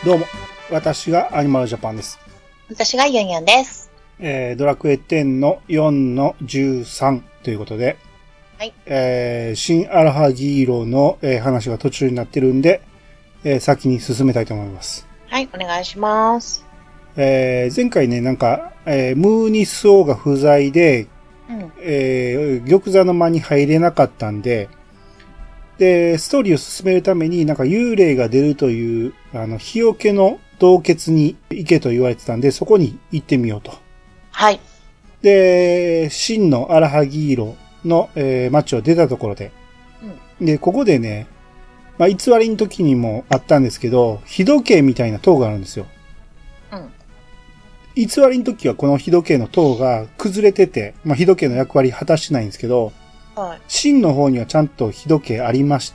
どうも、私がアニマルジャパンです。 私がユンユンです。 ドラクエ10の4の13ということで、 はい。 新アラハギーロの、話が途中になってるんで、先に進めたいと思います。 はい、お願いします。 前回ね、なんか、ムーニスオーが不在で、玉座の間に入れなかったんで、で、ストーリーを進めるためになんか幽霊が出るという、日よけの洞穴に行けと言われてたんで、そこに行ってみようと。 はい。 で、真のアラハギーロの、街を出たところで。で、ここでね、まあ、偽りの時にもあったんですけど、日時計みたいな塔があるんですよ。偽りの時はこの日時計の塔が崩れてて、まあ、日時計の役割果たしてないんですけど、 はい。 真の方にはちゃんと日時計ありまして、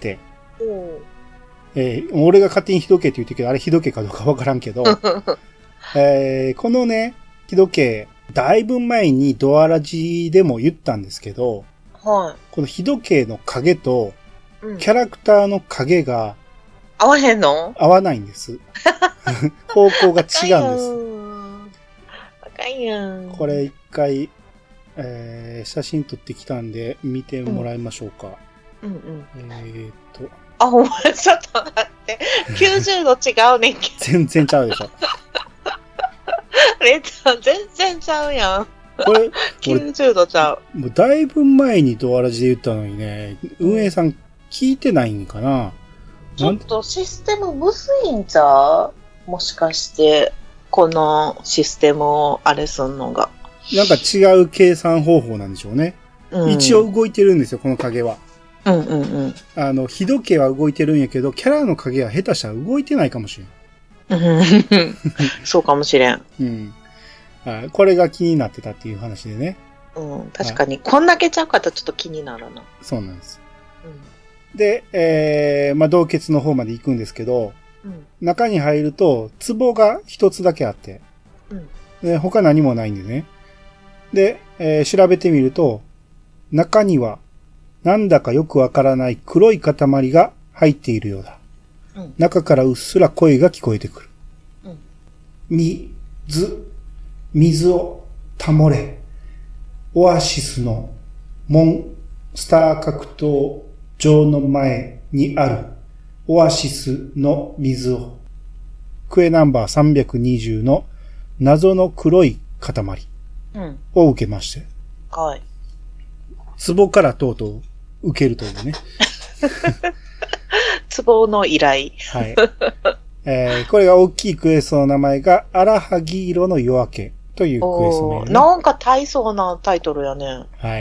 俺が勝手に日時計って言ってるけど、あれ日時計かどうかわからんけど、このね、日時計、だいぶ前にドアラジでも言ったんですけど、 はい。 この日時計の影と、キャラクターの影が、 合わへんの？ 合わないんです。方向が違うんです。 赤いやん。 これ一回、写真撮ってきたんで見てもらいましょうか。 あ、ほんま、ちょっと待って。90度違うねんけど。 全然ちゃうでしょ。 全然ちゃうやん。 これ、 90度ちゃう。 もうだいぶ前にドアラジで言ったのにね、運営さん聞いてないんかな。 ちょっとシステムむずいんちゃう？もしかして、このシステムをあれすんのが。 なんか違う計算方法なんでしょうね。一応動いてるんですよ、この影は。日時計は動いてるんやけど、キャラの影は下手したら動いてないかもしれん。 そうかもしれん。 これが気になってたっていう話でね。 確かに。こんだけちゃうかとちょっと気になるな。 そうなんです。で、まあ、洞窟の方まで行くんですけど、中に入ると、壺が一つだけあって、で他何もないんでね。で、調べてみると、中には、なんだかよくわからない黒い塊が入っているようだ。中からうっすら声が聞こえてくる。水を保れ。オアシスのモンスター格闘場の前にあるオアシスの水を。クエナンバー320の謎の黒い塊を受けまして。 はい。 壺からとうとう受けるというね。 壺の依頼。 はい。これが大きいクエストの名前がアラハギーロの夜明けというクエスト名、ね。 なんか大層なタイトルやね。 はい。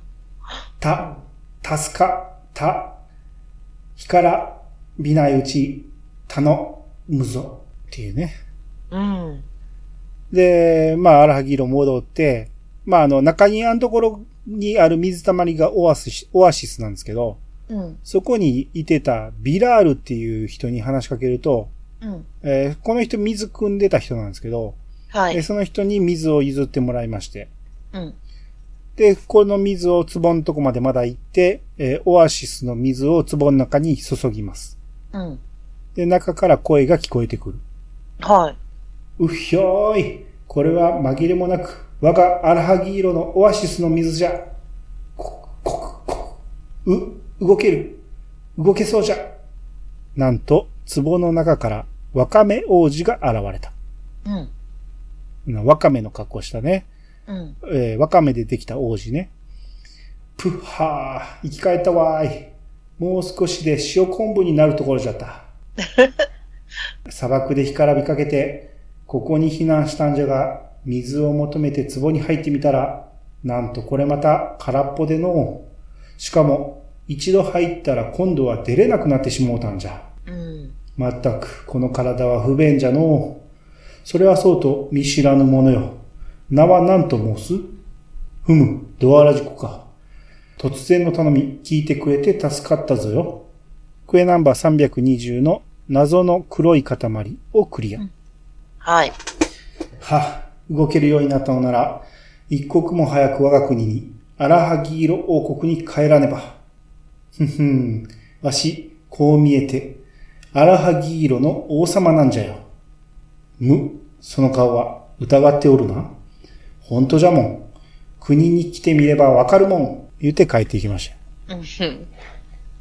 助か、火から見ないうち、頼むぞっていうね。で、まあ、アラハギーロ戻って、まあ、中庭のところにある水たまりがオアシスなんですけど、そこにいてたビラールっていう人に話しかけると、この人水汲んでた人なんですけど、その人に水を譲ってもらいまして、で、この水を壺のとこまでまだ行って、オアシスの水を壺の中に注ぎます。で、中から声が聞こえてくる。うひょーい。これは紛れもなく、我がアラハギーロのオアシスの水じゃ。動けそうじゃ。なんと、壺の中からワカメ王子が現れた。ワカメの格好したね。ワカメでできた王子ね。ぷっはー、生き返ったわーい。もう少しで塩昆布になるところじゃった。砂漠で干からびかけて、ここに避難したんじゃが、水を求めて壺に入ってみたら、なんとこれまた空っぽでのう。しかも、一度入ったら今度は出れなくなってしもうたんじゃ。まったく、この体は不便じゃのう。それはそうと見知らぬものよ。名は何と申す？ふむ、ドアラジコか。突然の頼み、聞いてくれて助かったぞよ。クエナンバー320の謎の黒い塊をクリア。動けるようになったのなら、一刻も早く我が国に、アラハギーロ王国に帰らねば。わし、こう見えて、 荒萩色の王様なんじゃよ。その顔は疑っておるな。ほんとじゃもん。国に来てみればわかるもん。言って帰っていきました。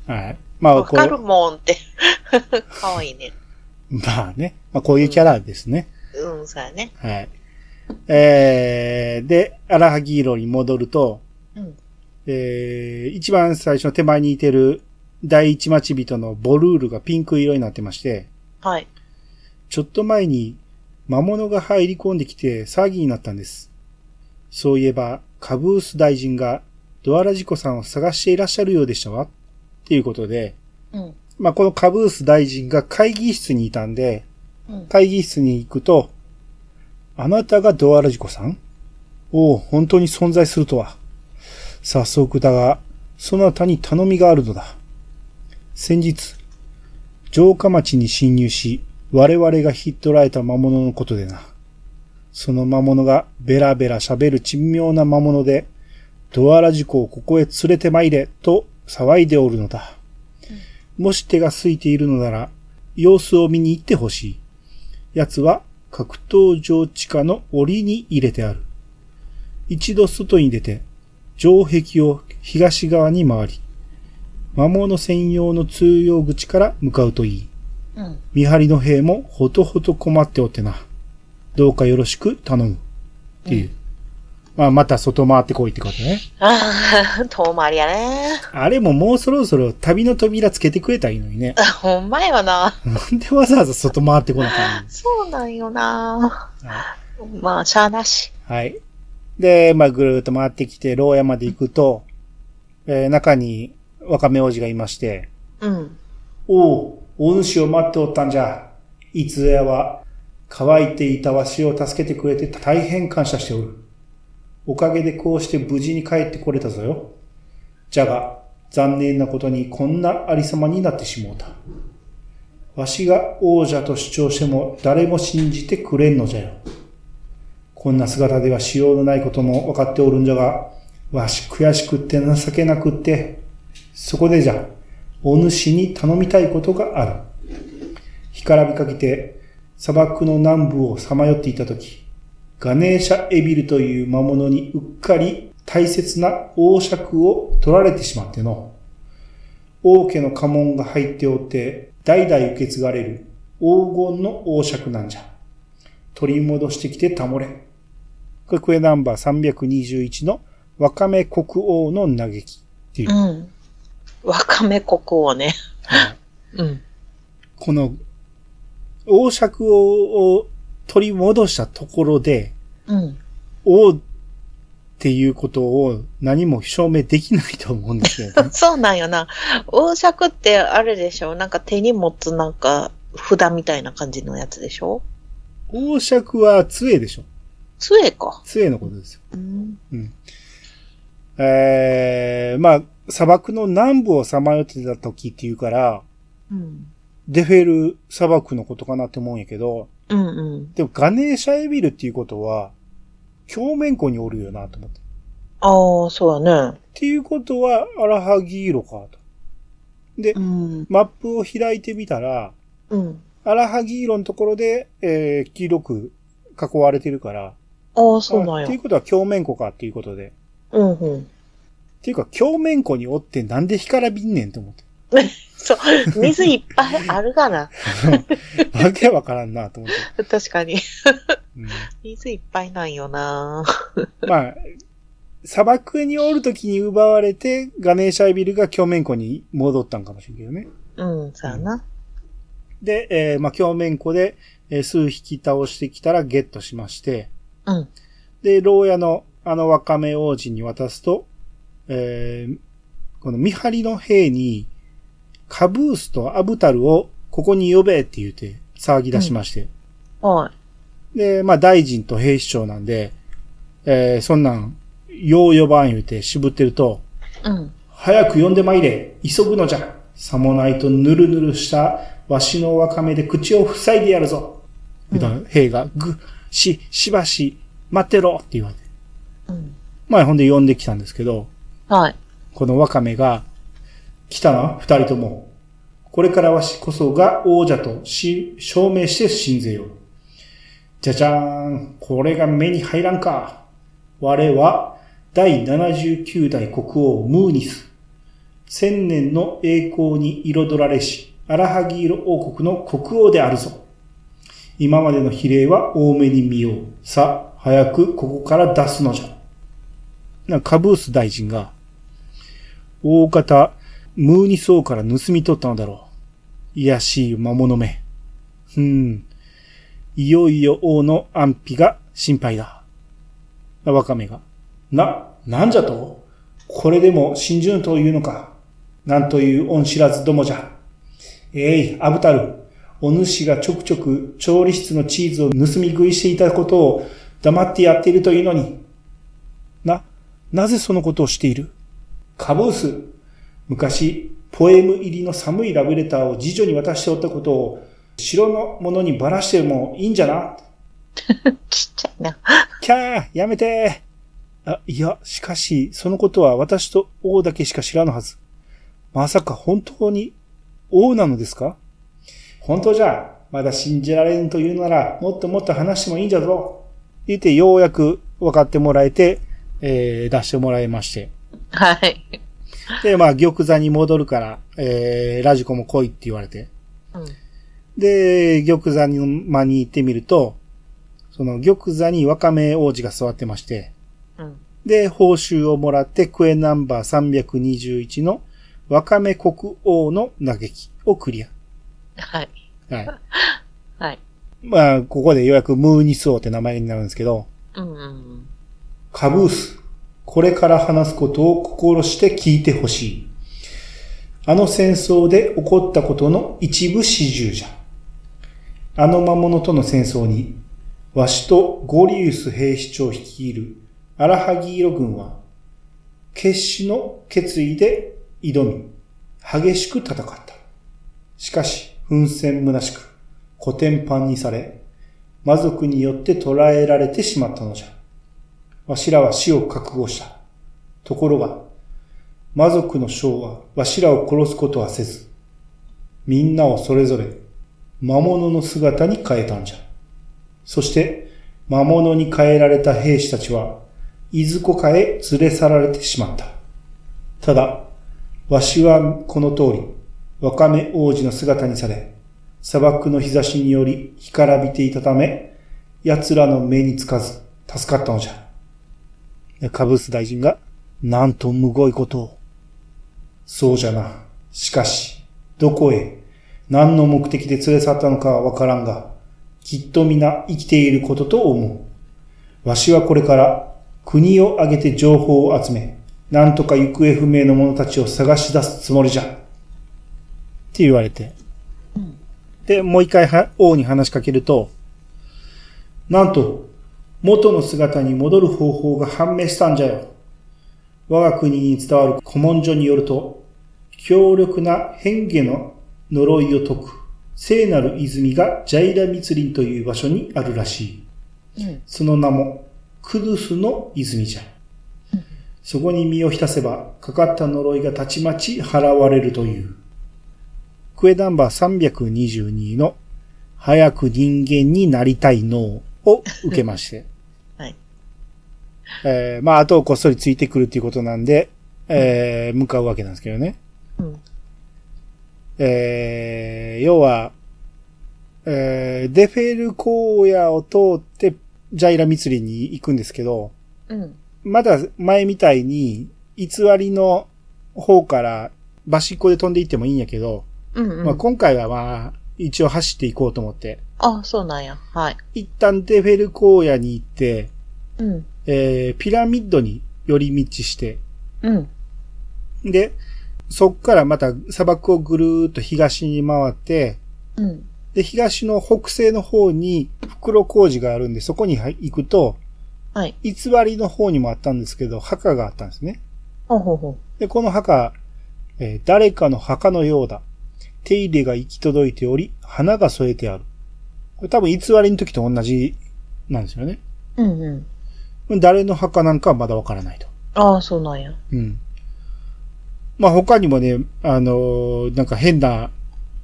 はい。まあ、 わかるもんって。かわいいね。 まあね。まあ、こういうキャラですね。 そうやね。 はい。で、荒萩色に戻ると、一番最初の手前にいてる第一町人のボルールがピンク色になってまして、 はい。 ちょっと前に魔物が入り込んできて騒ぎになったんです。そういえば、カブース大臣がドアラジコさんを探していらっしゃるようでしたわ。っていうことで、まあ、このカブース大臣が会議室にいたんで、会議室に行くと、あなたがドアラジコさん？おお、本当に存在するとは。早速だが、そなたに頼みがあるのだ。先日、城下町に侵入し、我々が引っ取られた魔物のことでな。その魔物がベラベラ喋る珍妙な魔物で、ドアラジコをここへ連れて参れ、と騒いでおるのだ。もし手が空いているのなら、様子を見に行ってほしい。奴は格闘場地下の檻に入れてある。一度外に出て、城壁を東側に回り、魔物専用の通用口から向かうといい。見張りの兵もほとほと困っておってな。どうかよろしく頼む。っていう。まあ、また外回ってこいってことね。 ああ、遠回りやね。 あれももうそろそろ旅の扉つけてくれたらいいのにね。 ほんまよな。 なんでわざわざ外回ってこなかったの？ そうなんよな。まあ、しゃあなし。 はい。で、まあ、ぐるーっと回ってきて、牢屋まで行くと、中にワカメ王子がいまして、おう、お主を待っておったんじゃ。いつやは、乾いていたわしを助けてくれて大変感謝しておる。おかげでこうして無事に帰ってこれたぞよ。じゃが、残念なことにこんなありさまになってしもうた。わしが王者と主張しても誰も信じてくれんのじゃよ。こんな姿ではしようのないことも分かっておるんじゃが、わし悔しくって情けなくって、そこでじゃ、お主に頼みたいことがある。干からびかけて砂漠の南部をさまよっていたとき、ガネーシャエビルという魔物にうっかり大切な王爵を取られてしまっての。王家の家紋が入っておって、代々受け継がれる黄金の王爵なんじゃ。取り戻してきてたもれ。これクエナンバー321のワカメ国王の嘆きっていう。 ワカメ国王ね。 この王爵を取り戻したところで、王っていうことを何も証明できないと思うんですよね。 そうなんよな。王爵ってあれでしょ？なんか手に持つなんか札みたいな感じのやつでしょ？ 王爵は杖でしょ？ 杖か。 杖のことですよ。まあ、砂漠の南部をさまよってた時っていうから、デフェル砂漠のことかなって思うんやけど、でもガネーシャエビルっていうことは、鏡面湖におるよなと思って。 ああ、そうだね。 っていうことは、アラハギーロかと。で、マップを開いてみたら、アラハギーロのところで、黄色く囲われてるから、 ああ、そうなんや。 っていうことは鏡面湖かっていうことで。っていうか、鏡面湖におってなんで干からびんねんって思って。 そう、水いっぱいあるがな。 わけわからんなと思って。 確かに。水いっぱいなんよな。 まあ、砂漠におるときに奪われて、ガネーシャエビルが鏡面湖に戻ったんかもしれんけどね。 そうやな。 で、まあ、鏡面湖で、数匹倒してきたらゲットしまして、で、牢屋のワカメ王子に渡すと、この見張りの兵に、カブースとアブタルをここに呼べって言って騒ぎ出しまして。で、まあ大臣と兵士長なんで、そんなん、よう呼ばん言うて渋ってると、早く呼んでまいれ、急ぐのじゃ。さもないとぬるぬるしたわしのワカメで口を塞いでやるぞ。兵が、しばし、待ってろって言われて。まあほんで呼んできたんですけど、このワカメが、来たな、二人とも。 これからわしこそが王者と証明して信ぜよう。じゃじゃーん、これが目に入らんか。我は第79代国王ムーニス。千年の栄光に彩られし、アラハギーロ王国の国王であるぞ。今までの比例は多めに見よう。さあ、早くここから出すのじゃ。カブース大臣が、大方、ムーニス王から盗み取ったのだろう。いやしい魔物め。いよいよ王の安否が心配だ。ワカメが。なんじゃと？これでも信じぬというのか。なんという恩知らずどもじゃ。アブタル。お主がちょくちょく調理室のチーズを盗み食いしていたことを黙ってやっているというのに。なぜそのことをしている？カブース。昔、ポエム入りの寒いラブレターを次女に渡しておったことを城の者にばらしてもいいんじゃな。 ちっちゃいな。 キャー、やめて。いや、しかし、そのことは私と王だけしか知らぬはず。まさか本当に王なのですか？本当じゃ。まだ信じられんというなら、もっともっと話してもいいんじゃぞ。言って、ようやく分かってもらえて、出してもらいまして。 はい。 で、玉座に戻るから、ラジコも来いって言われて。で、玉座に間に行ってみると、その玉座にワカメ王子が座ってまして、で、報酬をもらってクエナンバー321のワカメ国王の嘆きをクリア。 はい。 はい。 はい。 ここでようやくムーニス王って名前になるんですけど、カブース、これから話すことを心して聞いてほしい。あの戦争で起こったことの一部始終じゃ。あの魔物との戦争に、わしとゴリウス兵士長率いるアラハギーロ軍は、決死の決意で挑み、激しく戦った。しかし、奮戦虚しく、コテンパンにされ、魔族によって捕らえられてしまったのじゃ。わしらは死を覚悟した。ところが、魔族の将はわしらを殺すことはせず、みんなをそれぞれ魔物の姿に変えたんじゃ。そして、魔物に変えられた兵士たちは、いずこかへ連れ去られてしまった。ただ、わしはこの通り、ワカメ王子の姿にされ、砂漠の日差しにより干からびていたため、奴らの目につかず、助かったのじゃ。カブース大臣が、なんとむごいことを。そうじゃな。しかし、どこへ、何の目的で連れ去ったのかはわからんが、きっと皆生きていることと思う。わしはこれから国を挙げて情報を集め、なんとか行方不明の者たちを探し出すつもりじゃ。って言われて。で、もう一回王に話しかけると、なんと、元の姿に戻る方法が判明したんじゃよ。我が国に伝わる古文書によると、強力な変化の呪いを解く聖なる泉がジャイラ密林という場所にあるらしい。その名もクドゥスの泉じゃ。そこに身を浸せば、かかった呪いがたちまち払われるという。クエナンバー322の早く人間になりたい脳を受けまして。 はい。 あとこっそりついてくるっていうことなんで、向かうわけなんですけどね。要は、デフェル荒野を通ってジャイラ密林に行くんですけど、まだ前みたいに偽りの方から端っこで飛んでいってもいいんやけど、今回は一応走っていこうと思って。 あ、そうなんや。はい。 一旦デフェル荒野に行って、ピラミッドに寄り道して、で、そっからまた砂漠をぐるーっと東に回って、で、東の北西の方に袋小路があるんで、そこに行くと、偽りの方にもあったんですけど、墓があったんですね。で、この墓、誰かの墓のようだ。手入れが行き届いており、花が添えてある。これ多分偽りの時と同じなんですよね。誰の墓なんかはまだわからないと。 ああ、そうなんや。 他にもね、なんか変な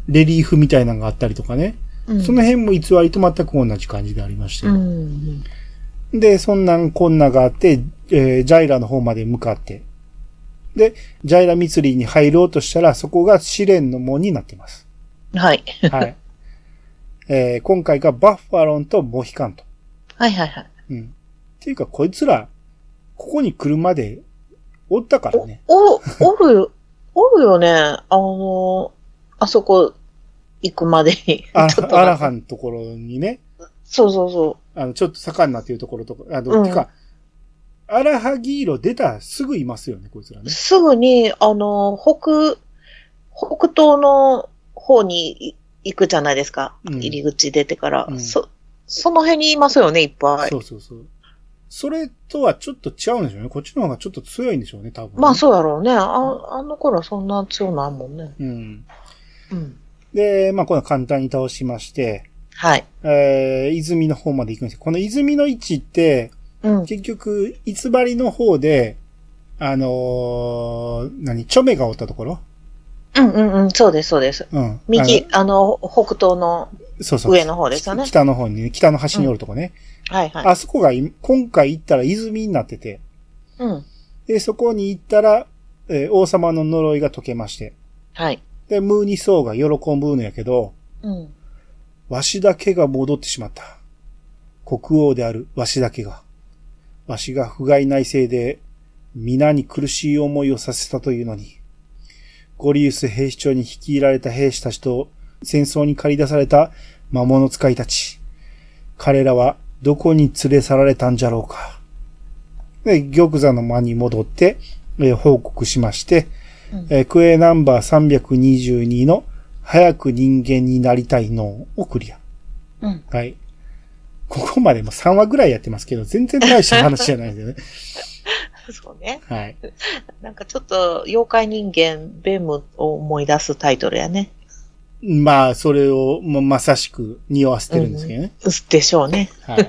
レリーフみたいなのがあったりとかね。うん、その辺も偽りと全く同じ感じでありまして。うんうん、で、そんなんこんながあって、ジャイラの方まで向かって。で、ジャイラ密林に入ろうとしたら、そこが試練の門になっています。 はい。 はい。今回がバッファロンとモヒカンと。 はいはいはい。 うん。っていうか、こいつら、ここに来るまで、おったからね。 おるよね。あそこ行くまでに。 アラハンのところにね。 そうそうそう。 ちょっと盛んなっていうところとか、てか、アラハギーロ出たらすぐいますよね、こいつらね。 すぐに、北東の方に行くじゃないですか。うん、入り口出てから、うん。その辺にいますよね、いっぱい。 そうそうそう。それとはちょっと違うんでしょうね。こっちの方がちょっと強いんでしょうね、多分、ね。 まあそうだろうね。あの頃はそんな強ないもんね。 うん。うん。で、まあこの簡単に倒しまして、 はい。 泉の方まで行くんですよ。この泉の位置って、うん、結局、偽りの方で、チョメがおったところ？ うんうんうん、そうです、そうです。うん。右、北東の上の方ですよね。 北の方にね、北の端におるとこね。 うん、はいはい。 あそこが今回行ったら泉になってて。 うん。 で、そこに行ったら、王様の呪いが解けまして。 はい。 で、ムーニソーが喜ぶんやけど、 うん。 わしだけが戻ってしまった。国王であるわしだけが。わしが不甲斐ないせいで、皆に苦しい思いをさせたというのに、ゴリウス兵士長に率いられた兵士たちと戦争に駆り出された魔物使いたち。彼らはどこに連れ去られたんじゃろうか。で、玉座の間に戻って、報告しまして、うん、クエナンバー322の早く人間になりたいのをクリア。 うん。 はい。ここまでも3話ぐらいやってますけど、全然大した話じゃないんだよね。 そうね。 はい。 なんかちょっと、妖怪人間、ベムを思い出すタイトルやね。 まあ、それを、まさしく匂わせてるんですけどね。 うん、でしょうね。 はい。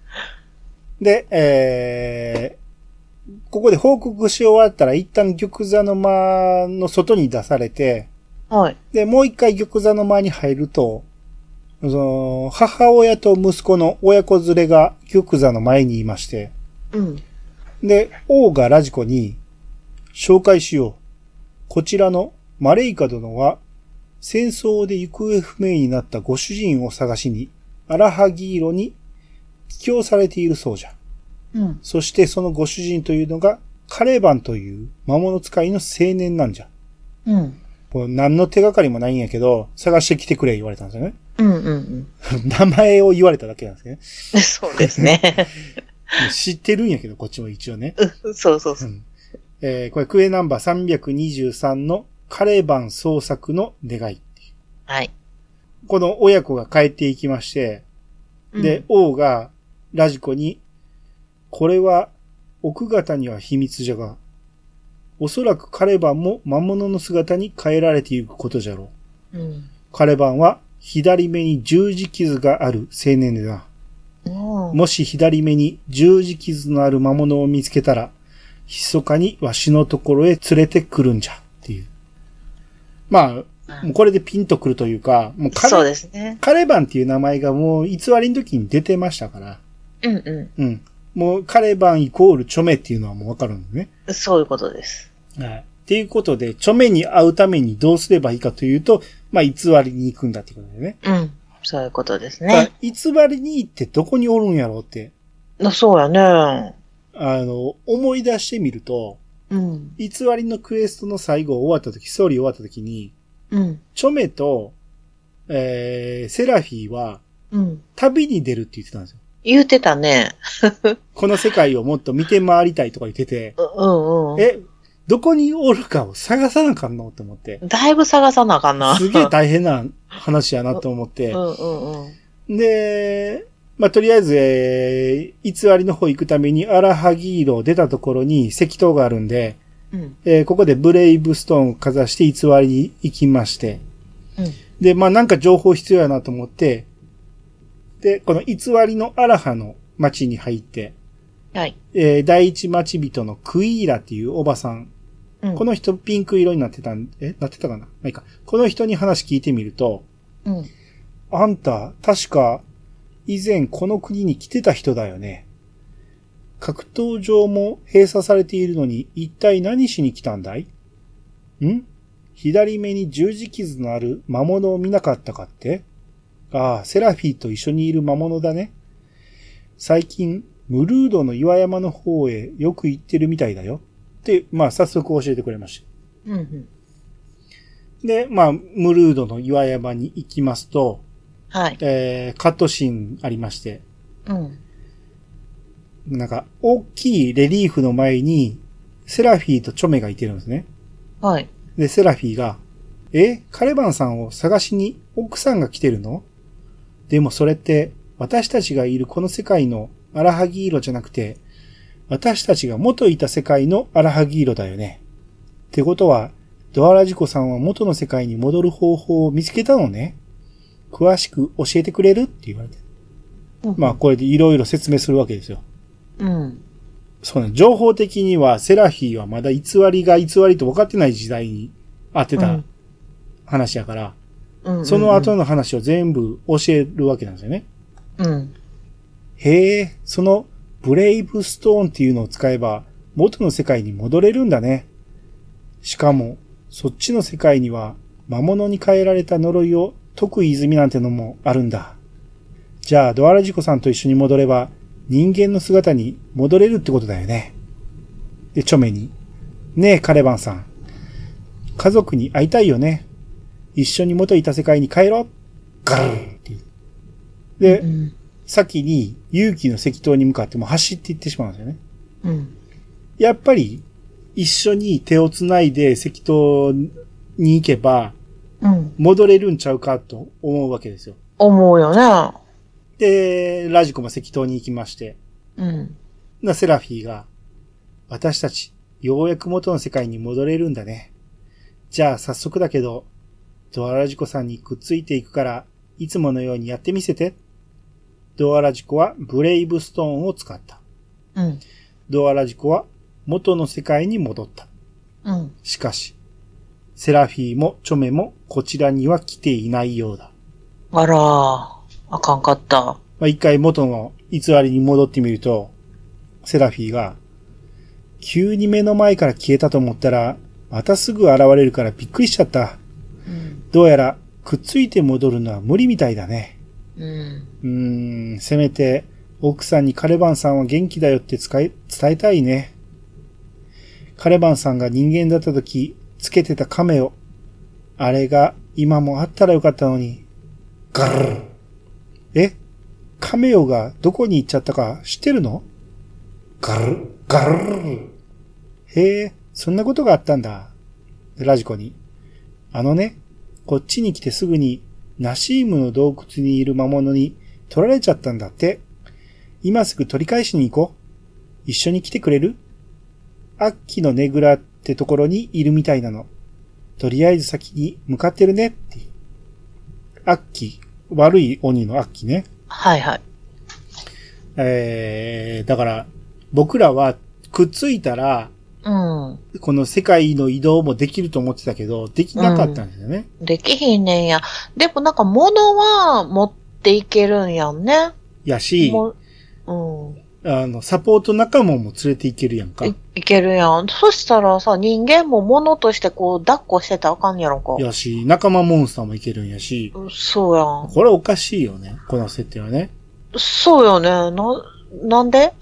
で、ここで報告し終わったら、一旦玉座の間の外に出されて、 はい。 で、もう一回玉座の間に入ると、母親と息子の親子連れが玉座の前にいまして、 うん。 で、王がラジコに、紹介しよう。こちらのマレイカ殿は、戦争で行方不明になったご主人を探しに、アラハギーロに帰郷されているそうじゃ。 うん。 そしてそのご主人というのが、カレバンという魔物使いの青年なんじゃ。 うん。 これ何の手がかりもないんやけど、探してきてくれ言われたんですよね。 うんうんうん。 名前を言われただけなんですね。 そうですね。 知ってるんやけど、こっちも一応ね。 そうそうそう。 これクエナンバー323のカレバン捜索の願い。 はい。 この親子が帰っていきまして、で、王がラジコに、これは奥方には秘密じゃが、おそらくカレバンも魔物の姿に変えられていくことじゃろう。うん、 カレバンは左目に十字傷がある青年でな。もし左目に十字傷のある魔物を見つけたら、密かにわしのところへ連れてくるんじゃっていう。まあ、もうこれでピンとくるというか、もうそうですね。 カレバンっていう名前がもう偽りの時に出てましたから。 うんうん。 うん。もうカレバンイコールチョメっていうのはもうわかるんですね。 そういうことです。 はい。っていうことで、チョメに会うためにどうすればいいかというと、まあ偽りに行くんだっていうことでね。 うん。そういうことですね。 偽りに行ってどこにおるんやろうって。 そうやね。 思い出してみると、 うん。 偽りのクエストの最後終わった時、ストーリー終わった時に、 うん。 チョメと、セラフィーは、 うん。 旅に出るって言ってたんですよ。 言ってたね。 この世界をもっと見て回りたいとか言ってて、 うんうん。 どこにおるかを探さなあかんのって思って。 だいぶ探さなあかんな。 すげえ大変な話やなと思って。 うんうんうん。 で、まあ、とりあえず、偽りの方行くためにアラハギーロを出たところに石塔があるんで、 うん、 ここでブレイブストーンをかざして偽りに行きまして、 うん、 で、まあ、なんか情報必要やなと思って、で、この偽りのアラハの町に入って、 はい。 第一町人のクイーラっていうおばさんうん、 この人ピンク色になってたなってたかな、まあいいか。この人に話聞いてみると、 うん、 あんた、確か、以前この国に来てた人だよね。格闘場も閉鎖されているのに、一体何しに来たんだい？左目に十字傷のある魔物を見なかったかって？ああ、セラフィーと一緒にいる魔物だね。最近、ムルードの岩山の方へよく行ってるみたいだよ。で、まあ、早速教えてくれました。 うんうん、 で、まあ、ムルードの岩山に行きますと、 はい。 カットシーンありまして、 うん。 なんか、大きいレリーフの前に、セラフィーとチョメがいてるんですね。 はい。 で、セラフィーが、カレバンさんを探しに奥さんが来てるの？でもそれって、私たちがいるこの世界のアラハギーロじゃなくて、私たちが元いた世界のアラハギーロだよね。ってことは、ドアラジコさんは元の世界に戻る方法を見つけたのね。詳しく教えてくれるって言われて。まあ、これでいろいろ説明するわけですよ。 うん。 そうね。情報的には、セラフィーはまだ偽りが偽りと分かってない時代に会ってた話やから、その後の話を全部教えるわけなんですよね。 うん。 へえ、そのブレイブストーンっていうのを使えば元の世界に戻れるんだね。しかも、そっちの世界には魔物に変えられた呪いを解く泉なんてのもあるんだ。じゃあ、ドアラジコさんと一緒に戻れば人間の姿に戻れるってことだよね。で、チョメに。ねえ、カレバンさん。家族に会いたいよね。一緒に元いた世界に帰ろう。ガルーっていう。で、先に勇気の石塔に向かっても走っていってしまうんですよね。 うん。 やっぱり一緒に手をつないで石塔に行けば、戻れるんちゃうかと思うわけですよ。 思うよね。 で、ラジコも石塔に行きまして。セラフィーが、私たち、ようやく元の世界に戻れるんだね。じゃあ早速だけど、ドアラジコさんにくっついていくから、いつものようにやってみせて。ドアラジコはブレイブストーンを使った。ドアラジコは元の世界に戻った。しかし、セラフィーもチョメもこちらには来ていないようだ。 あら、あかんかった。 まあ、一回元の偽りに戻ってみると、セラフィーが、急に目の前から消えたと思ったら、またすぐ現れるからびっくりしちゃった。どうやらくっついて戻るのは無理みたいだね。せめて奥さんにカレバンさんは元気だよって伝えたいね。カレバンさんが人間だった時つけてたカメオ。あれが今もあったらよかったのに。ガルル。カメオがどこに行っちゃったか知ってるの？ガルル。へえ、そんなことがあったんだ。ラジコに。こっちに来てすぐにナシームの洞窟にいる魔物に取られちゃったんだって。今すぐ取り返しに行こう。一緒に来てくれる？アッキのねぐらってところにいるみたいなの。とりあえず先に向かってるねって。アッキ、悪い鬼のアッキね。 はいはい。 だから僕らはくっついたら、この世界の移動もできると思ってたけど、できなかったんですよね。 できひんねんや。でもなんか物は持っていけるんやんね。 やし、サポート仲間も連れていけるやんか。 いけるやん。そしたらさ、人間も物としてこう、抱っこしてたらあかんやろか。 やし、仲間モンスターもいけるんやし。 そうやん。 これおかしいよね。この設定はね。 そうよね。なんで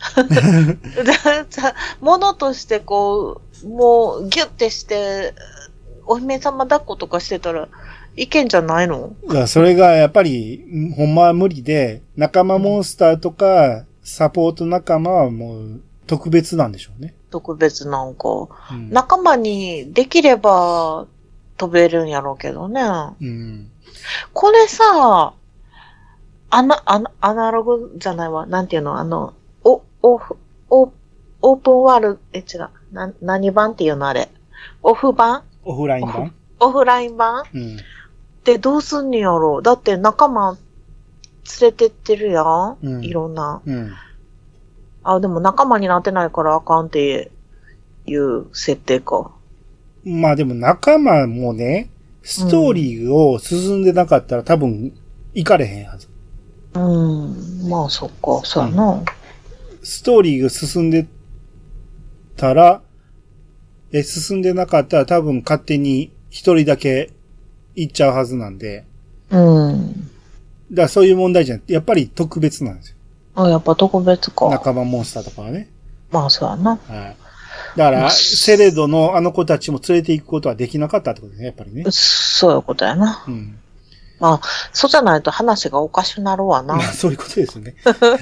物としてこう、もうギュッてして、お姫様抱っことかしてたらいけんじゃないの？ いや、それがやっぱり、ほんまは無理で、仲間モンスターとか、サポート仲間はもう特別なんでしょうね。 特別なんか。仲間にできれば飛べるんやろうけどね。これさ、アナログじゃないわ。なんていうの？オープンワールド、違う。何版っていうのあれ。オフ版？ オフライン版？ オフライン版？で、どうすんねやろ？だって仲間連れてってるやん？いろんな。でも仲間になってないからあかんっていう設定か。 まあでも仲間もね、ストーリーを進んでなかったら多分行かれへんはず。 まあそっか、そうやな。 ストーリーが進んでたら、進んでなかったら多分勝手に一人だけ行っちゃうはずなんで。だからそういう問題じゃなくて、やっぱり特別なんですよ。 やっぱ特別か。 仲間モンスターとかはね。 まあそうやな。 はい。だから、セレドのあの子たちも連れて行くことはできなかったってことですね、やっぱりね。 そういうことやな。まあ、そうじゃないと話がおかしくなるわな。 そういうことですね。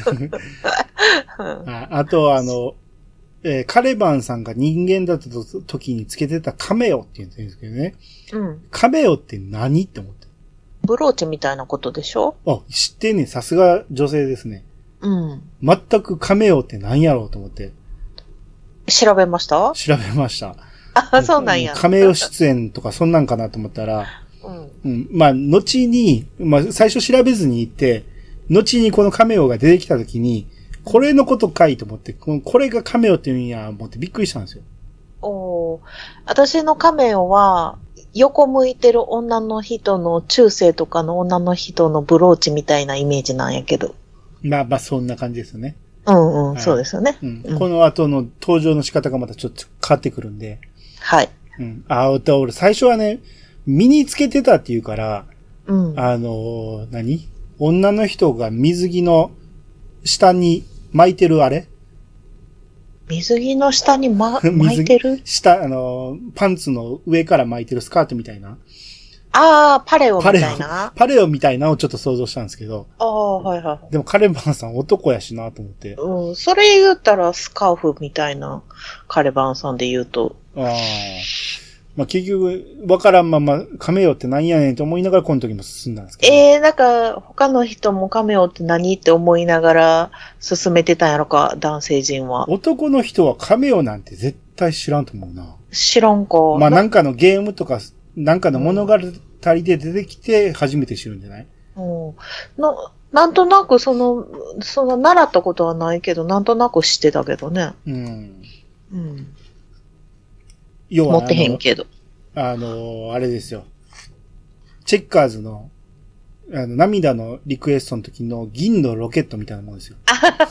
あと、カレバンさんが人間だった時につけてたカメオって言うんですけどね。カメオって何って思って。 ブローチみたいなことでしょ？ 知ってんねん。さすが女性ですね。全くカメオって何やろうと思って。 調べました？ 調べました。 そうなんや。 カメオ出演とかそんなんかなと思ったら、まあ、後に、最初調べずに行って、後にこのカメオが出てきた時に、これのことかいと思って、これがカメオって言うんや、思ってびっくりしたんですよ。 私のカメオは、横向いてる女の人の中世とかの女の人のブローチみたいなイメージなんやけど。まあ、そんな感じですよね。 そうですよね。 この後の登場の仕方がまたちょっと変わってくるんで。 はい。 俺最初はね、身につけてたっていうから、女の人が水着の下に巻いてるあれ？ 水着の下に巻いてる？ 下、パンツの上から巻いてるスカートみたいな。 パレオみたいな。 パレオみたいなをちょっと想像したんですけど。 はいはい。 でもカレバンさん男やしなと思って。 それ言ったらスカーフみたいなカレバンさんで言うと。 結局、わからんまま、カメオって何やねんと思いながらこの時も進んだんですけど。 なんか、他の人もカメオって何って思いながら進めてたんやろか、男性陣は。 男の人はカメオなんて絶対知らんと思うな。 知らんか。 なんかのゲームとか、なんかの物語で出てきて初めて知るんじゃない？ なんとなく習ったことはないけど、なんとなく知ってたけどね。要は持ってへんけど。 あれですよ。チェッカーズの、涙のリクエストの時の銀のロケットみたいなもんですよ。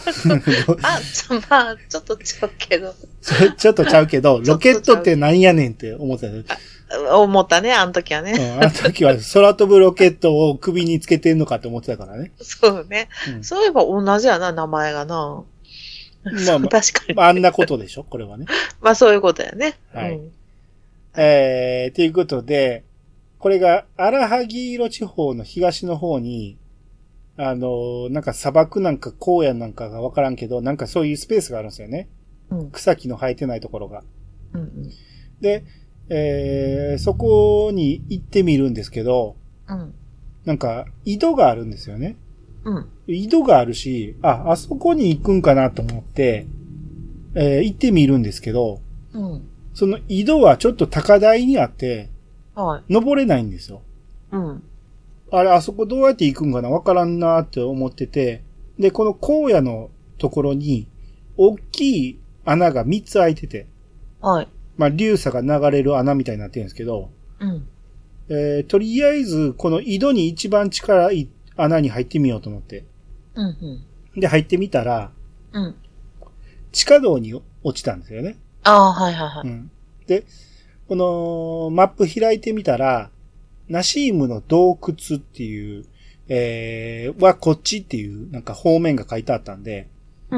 ちょっとちゃうけど。 ちょっとちゃうけど、ロケットって何やねんって思ってた。 思ったね、あの時はね。 あの時は空飛ぶロケットを首につけてんのかって思ってたからね。 そうね。そういえば同じやな、名前がな。確かに。 あんなことでしょ、これはね。 そういうことやね。 はい。ということで、これが、アラハギーロ地方の東の方に、なんか砂漠なんか荒野なんかがわからんけど、なんかそういうスペースがあるんですよね。草木の生えてないところが。で、そこに行ってみるんですけど、なんか、井戸があるんですよね。井戸があるし、あそこに行くんかなと思って、行ってみるんですけど、その井戸はちょっと高台にあって、登れないんですよ。あそこどうやって行くんかなわからんなって思ってて、で、この荒野のところに、大きい穴が3つ開いてて、流砂が流れる穴みたいになってるんですけど、とりあえず、この井戸に一番近い穴に入ってみようと思って。で、入ってみたら、地下道に落ちたんですよね。で、このマップ開いてみたら、ナシームの洞窟っていう、はこっちっていうなんか方面が書いてあったんで、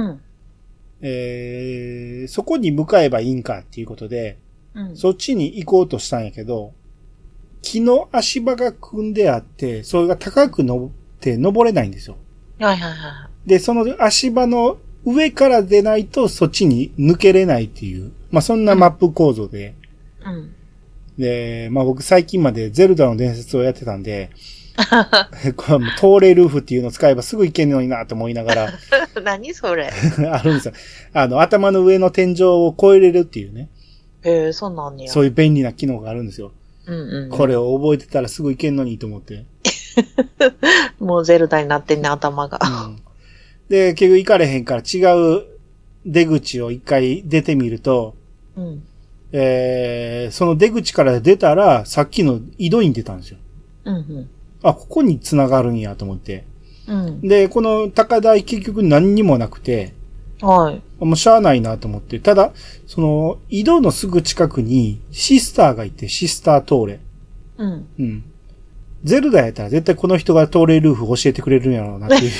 そこに向かえばいいんかっていうことで、そっちに行こうとしたんやけど、木の足場が組んであって、それが高く登れないんですよ。で、その足場の上から出ないとそっちに抜けれないっていう、そんなマップ構造で、で、僕最近までゼルダの伝説をやってたんで、これ通れルーフっていうのを使えばすぐ行けるのになと思いながら。 何それあるんですよ。頭の上の天井を越えれるっていうね。 そうなんや。 そういう便利な機能があるんですよ。これを覚えてたらすぐ行けるのにと思って。 もうゼルダになってんね、頭が。 で、結局行かれへんから違う出口を一回出てみると、 その出口から出たら、さっきの井戸に出たんですよ。 うんうん。 あ、ここに繋がるんやと思って。 うん。 で、この高台結局何にもなくて、 はい。 もうしゃあないなと思って。ただ、その、井戸のすぐ近くにシスターがいて、シスタートーレ。 うん。 うん。ゼルダやったら絶対この人がトーレルーフ教えてくれるんやろうなっていう、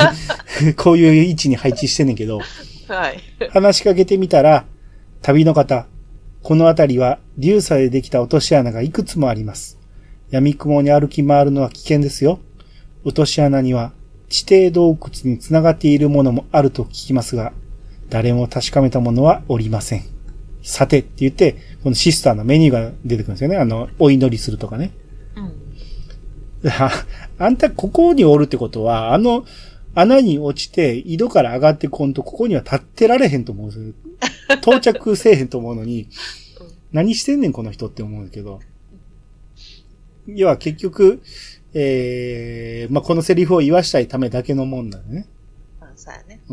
こういう位置に配置してんねんけど、 はい。 話しかけてみたら、旅の方、この辺りは流砂でできた落とし穴がいくつもあります。闇雲に歩き回るのは危険ですよ。落とし穴には地底洞窟につながっているものもあると聞きますが、誰も確かめたものはおりません。さてって言って、このシスターのメニューが出てくるんですよね。お祈りするとかね。 うん。 あんたここにおるってことは、穴に落ちて井戸から上がってこんと、ここには立ってられへんと思うんですよ。到着せえへんと思うのに、何してんねんこの人って思うんだけど。要は結局、まあ、このセリフを言わしたいためだけのもんだよね。 そうやね。 うん。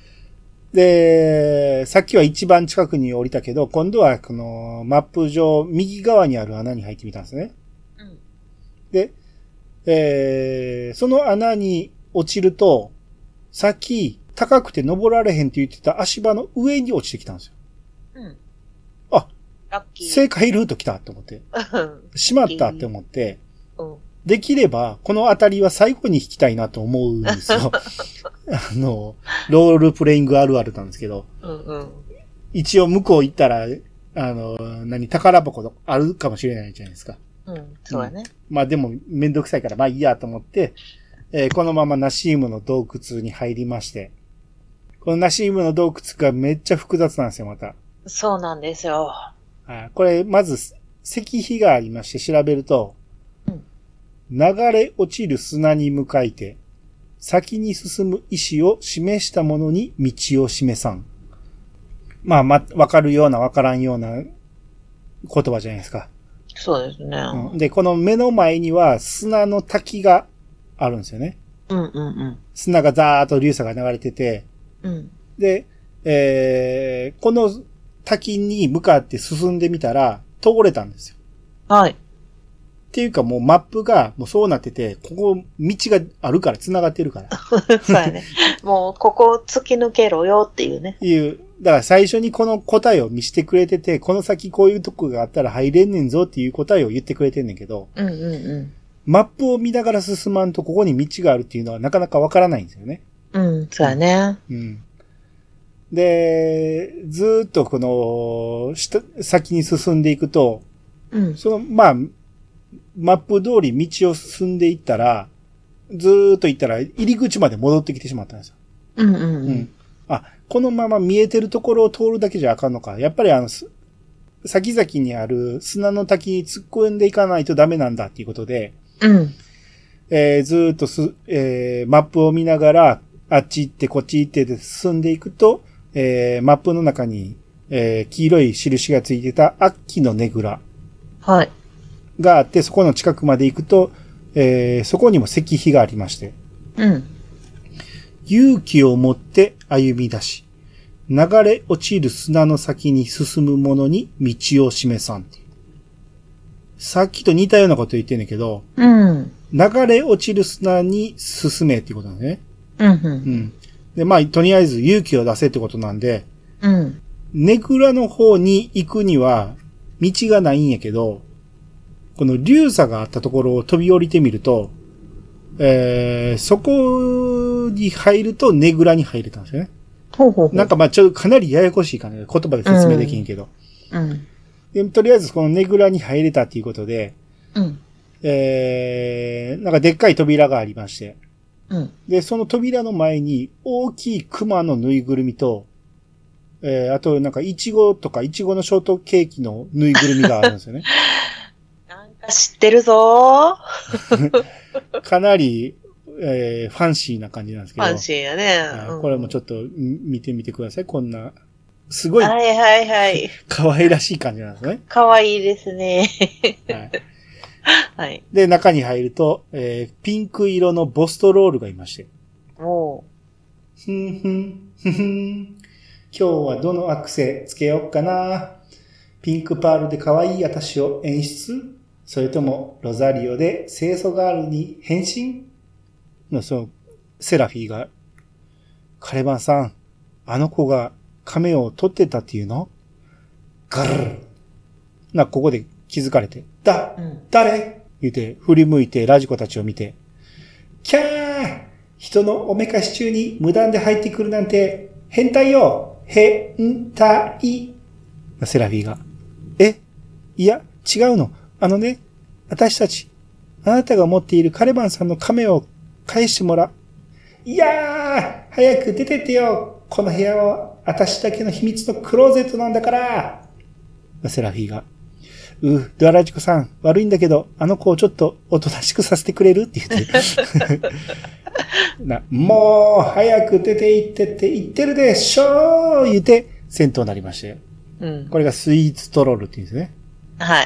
で、さっきは一番近くに降りたけど、今度はこのマップ上、右側にある穴に入ってみたんですね。 うん。 で、その穴に落ちると、さっき高くて登られへんって言ってた足場の上に落ちてきたんですよ。 うん。 あ、 ラッキー。 正解ルート来たと思って。しまったって思って、 うん。 できれば、このあたりは最後に引きたいなと思うんですよ。ロールプレイングあるあるなんですけど。 うんうん。 一応向こう行ったら、宝箱あるかもしれないじゃないですか。 うん、そうだね。 まあでも、めんどくさいから、まあいいやと思って、このままナシームの洞窟に入りまして、このナシームの洞窟がめっちゃ複雑なんですよ、また。 そうなんですよ。 これ、まず、石碑がありまして調べると、流れ落ちる砂に向かいて、先に進む意志を示したものに道を示さん。まあ、わかるようなわからんような言葉じゃないですか。 そうですね。 で、この目の前には砂の滝があるんですよね。 うんうんうん。 砂がザーッと流砂が流れてて、 うん。 で、この滝に向かって進んでみたら通れたんですよ。 はい。 っていうかもうマップがもうそうなってて、ここ道があるから繋がってるから。 そうやね。もうここ突き抜けろよっていうね。 だから最初にこの答えを見せてくれてて、この先こういうとこがあったら入れんねんぞっていう答えを言ってくれてんねんけど、 うんうんうん。 マップを見ながら進まんとここに道があるっていうのはなかなかわからないんですよね。 うん、そうやね。 うん。で、ずーっとこの、先に進んでいくと、 うん。 まあ、マップ通り道を進んでいったら、ずーっと行ったら入り口まで戻ってきてしまったんですよ。 うんうんうん。 あ、このまま見えてるところを通るだけじゃあかんのか。やっぱり先々にある砂の滝に突っ込んでいかないとダメなんだっていうことで、 うん。 ずーっとマップを見ながら、あっち行ってこっち行ってで進んでいくと、マップの中に、黄色い印がついてたアッキのねぐら。 はい。 があって、そこの近くまで行くと、そこにも石碑がありまして。 うん。 勇気を持って歩み出し、流れ落ちる砂の先に進む者に道を示さんっていう。さっきと似たようなこと言ってんだけど、 うん。 流れ落ちる砂に進めっていうことなんですね。 うん、うん。 うん。で、まあ、とりあえず勇気を出せってことなんで、 うん。 ねぐらの方に行くには、道がないんやけど、この流砂があったところを飛び降りてみると、そこに入るとねぐらに入れたんですよね。 ほうほうほう。 なんかまあちょっとかなりややこしいかな。言葉で説明できんけど。 うん。 でとりあえずこのねぐらに入れたっていうことで、 うん。 なんかでっかい扉がありまして。 うん。 で、その扉の前に大きい熊のぬいぐるみと、あとなんかイチゴとかイチゴのショートケーキのぬいぐるみがあるんですよね。 なんか知ってるぞー。 かなり、ファンシーな感じなんですけど。 ファンシーやね。 これもちょっと見てみてください。こんな、すごい。 はいはいはい。 可愛らしい感じなんですね。 可愛いですね。 はい。 はい。 で、中に入ると、ピンク色のボストロールがいまして。 おう。 ふんふん、ふんふん。今日はどのアクセつけよっかな。 ピンクパールで可愛い私を演出？それともロザリオで清楚ガールに変身？のセラフィーが、カレバンさん、あの子が亀を取ってたっていうの？ガルルここで気づかれて、誰言うて振り向いてラジコたちを見て、キャー！人のおめかし中に無断で入ってくるなんて変態よ！変態！セラフィーが、いや、違うの。私たち、あなたが持っているカレバンさんの亀を返してもらう。いやー、早く出てってよ。この部屋は私だけの秘密のクローゼットなんだから。セラフィーが、ドアラジコさん、悪いんだけど、あの子をちょっとおとなしくさせてくれるって言って。もう、早く出て行ってって言ってるでしょー言って、戦闘になりまして。これがスイーツトロールって言うんですね。 はい。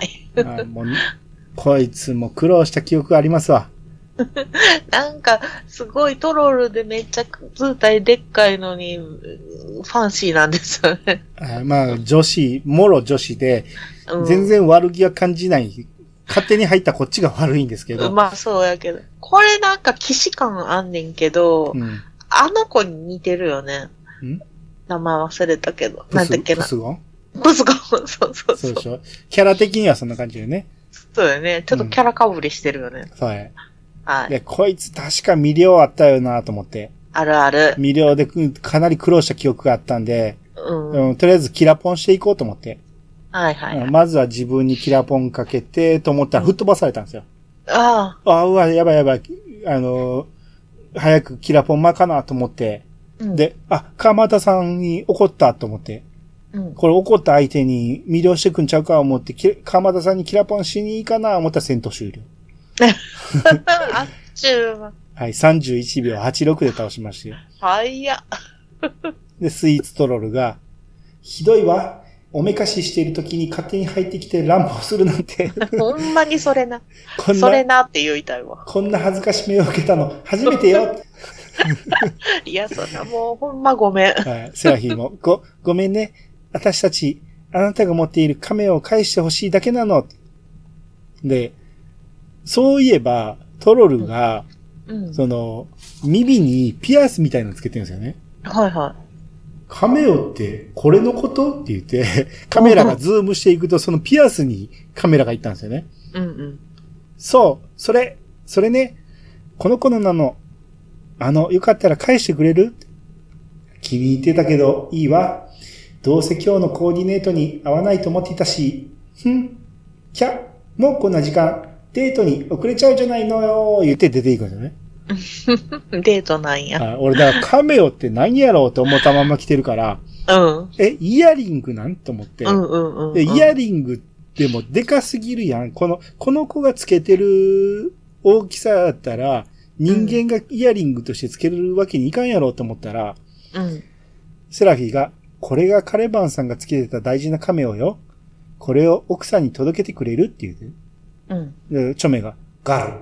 もうこいつも苦労した記憶ありますわ。 なんか、すごいトロールでめっちゃ図体でっかいのに、ファンシーなんですよね。 まあ、もろ女子で、全然悪気は感じない。勝手に入ったこっちが悪いんですけど。 まあ、そうやけど。これなんか騎士感あんねんけど、あの子に似てるよね。名前忘れたけど。なんだっけな。 プスゴン、 そうでしょ。キャラ的にはそんな感じよね。 そうだよね。ちょっとキャラかぶりしてるよね。 そうや。 はい。 で、こいつ確か魅了あったよなと思って。 あるある。 魅了でかなり苦労した記憶があったんで、とりあえずキラポンしていこうと思って。 はいはい。 まずは自分にキラポンかけて、と思ったら吹っ飛ばされたんですよ。うわ、やばい。早くキラポン巻かなと思って。で、川又さんに怒ったと思って。これ怒った相手に魅了してくんちゃうか思って、川又さんにキラポンしに行かな思ったら戦闘終了。 あっちゅうわ。 はい、31秒86で倒しましたよ。 はいや。で、 スイーツトロールが、ひどいわ。おめかししている時に勝手に入ってきて乱暴するなんて。 ほんまにそれな。それなって言いたいわ。 こんな恥ずかしめを受けたの初めてよ。 いや、そんなもうほんまごめん。 はい、セラフィーも、ごめんね。私たち、あなたが持っている亀を返してほしいだけなの。で、そういえば、トロルが、耳にピアスみたいなのつけてるんですよね。 はいはい。 カメオってこれのことって言って、カメラがズームしていくとそのピアスにカメラが行ったんですよね。そう、それね、この子のなの。よかったら返してくれる？気に入ってたけど、いいわ。どうせ今日のコーディネートに合わないと思っていたし、もうこんな時間、デートに遅れちゃうじゃないのよ、言って出ていくんですよね。 デートなんや。 俺だからカメオって何やろうって思ったまま来てるから、イヤリングなんと思って、イヤリングでもでかすぎるやん。この子がつけてる大きさだったら、人間がイヤリングとしてつけるわけにいかんやろうと思ったら、セラフィーが、これがカレバンさんがつけてた大事なカメオよ。これを奥さんに届けてくれるって言うて。で、チョメが、ガル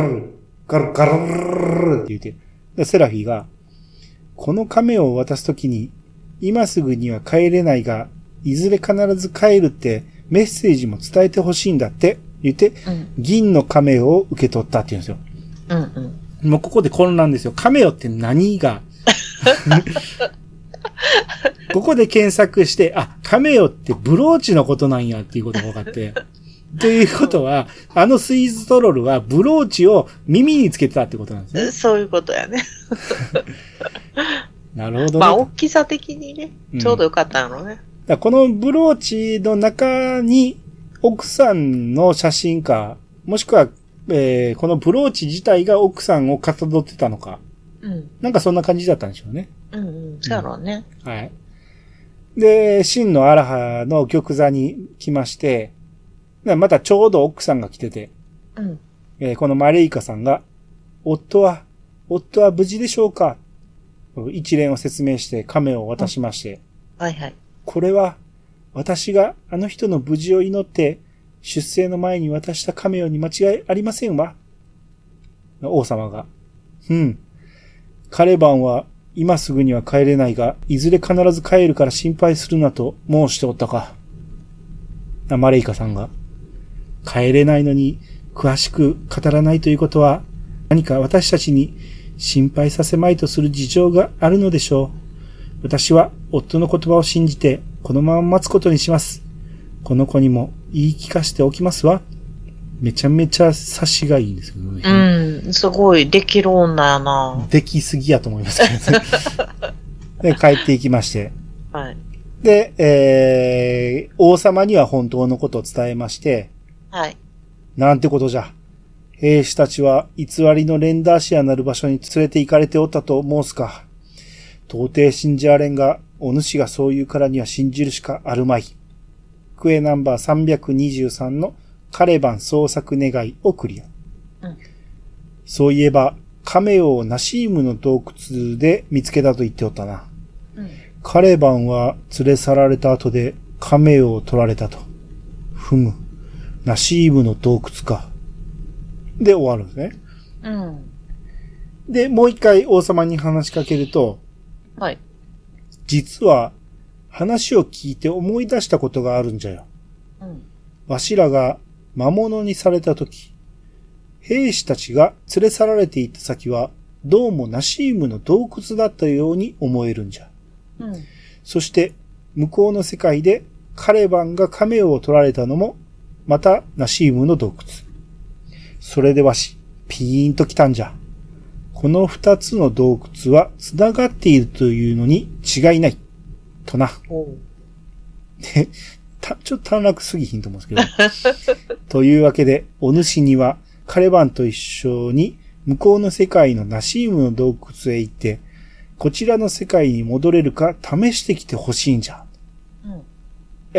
ルって言うて。で、セラフィーが、このカメオを渡すときに、今すぐには帰れないが、いずれ必ず帰るってメッセージも伝えてほしいんだって言って、銀のカメオを受け取ったって言うんですよ。もうここで混乱ですよ。カメオって何がここで検索して、カメオってブローチのことなんやっていうことが分かって。ということは、スイーツトロールはブローチを耳につけてたってことなんですね。 そういうことやね。 なるほどね。 まあ、大きさ的にね、ちょうどよかったのね。 このブローチの中に、奥さんの写真か、もしくは、このブローチ自体が奥さんをかたどってたのか。なんかそんな感じだったんでしょうね。 そうやろうね。 はい。で、真のアラハの玉座に来まして、またちょうど奥さんが来てて、このマレイカさんが、夫は無事でしょうか？一連を説明して亀を渡しまして、これは私があの人の無事を祈って出征の前に渡した亀をに間違いありませんわ。王様が、カレバンは今すぐには帰れないが、いずれ必ず帰るから心配するなと申しておったか。 マレイカさんが。帰れないのに詳しく語らないということは、何か私たちに心配させまいとする事情があるのでしょう。私は夫の言葉を信じてこのまま待つことにします。この子にも言い聞かせておきますわ。めちゃめちゃ察しがいいんですけどね。 うん、すごいできる女やな。 できすぎやと思いますけどね。で、帰っていきまして。 はい。 で、王様には本当のことを伝えまして。 はい。 なんてことじゃ。兵士たちは偽りのレンダーシアなる場所に連れて行かれておったと申すか。到底信じられんが、お主がそういうからには信じるしかあるまい。クエナンバー323のカレバン捜索願いをクリア。うん、そういえば、カメオをナシームの洞窟で見つけたと言っておったな。うん、カレバンは連れ去られた後でカメオを取られたと。ふむ。ナシームの洞窟か。で終わるんですね。うん。で、もう一回王様に話しかけると、 はい。 実は話を聞いて思い出したことがあるんじゃよ。うん。わしらが魔物にされたとき、兵士たちが連れ去られていった先は、どうもナシームの洞窟だったように思えるんじゃ。うん。そして、向こうの世界でカレバンがカメオを取られたのも、またナシームの洞窟。それでわし、ピーンと来たんじゃ。この二つの洞窟は繋がっているというのに違いない。とな。で、ちょっと短絡すぎひんと思うんですけど。というわけで、お主にはカレバンと一緒に向こうの世界のナシームの洞窟へ行って、こちらの世界に戻れるか試してきてほしいんじゃ。うん、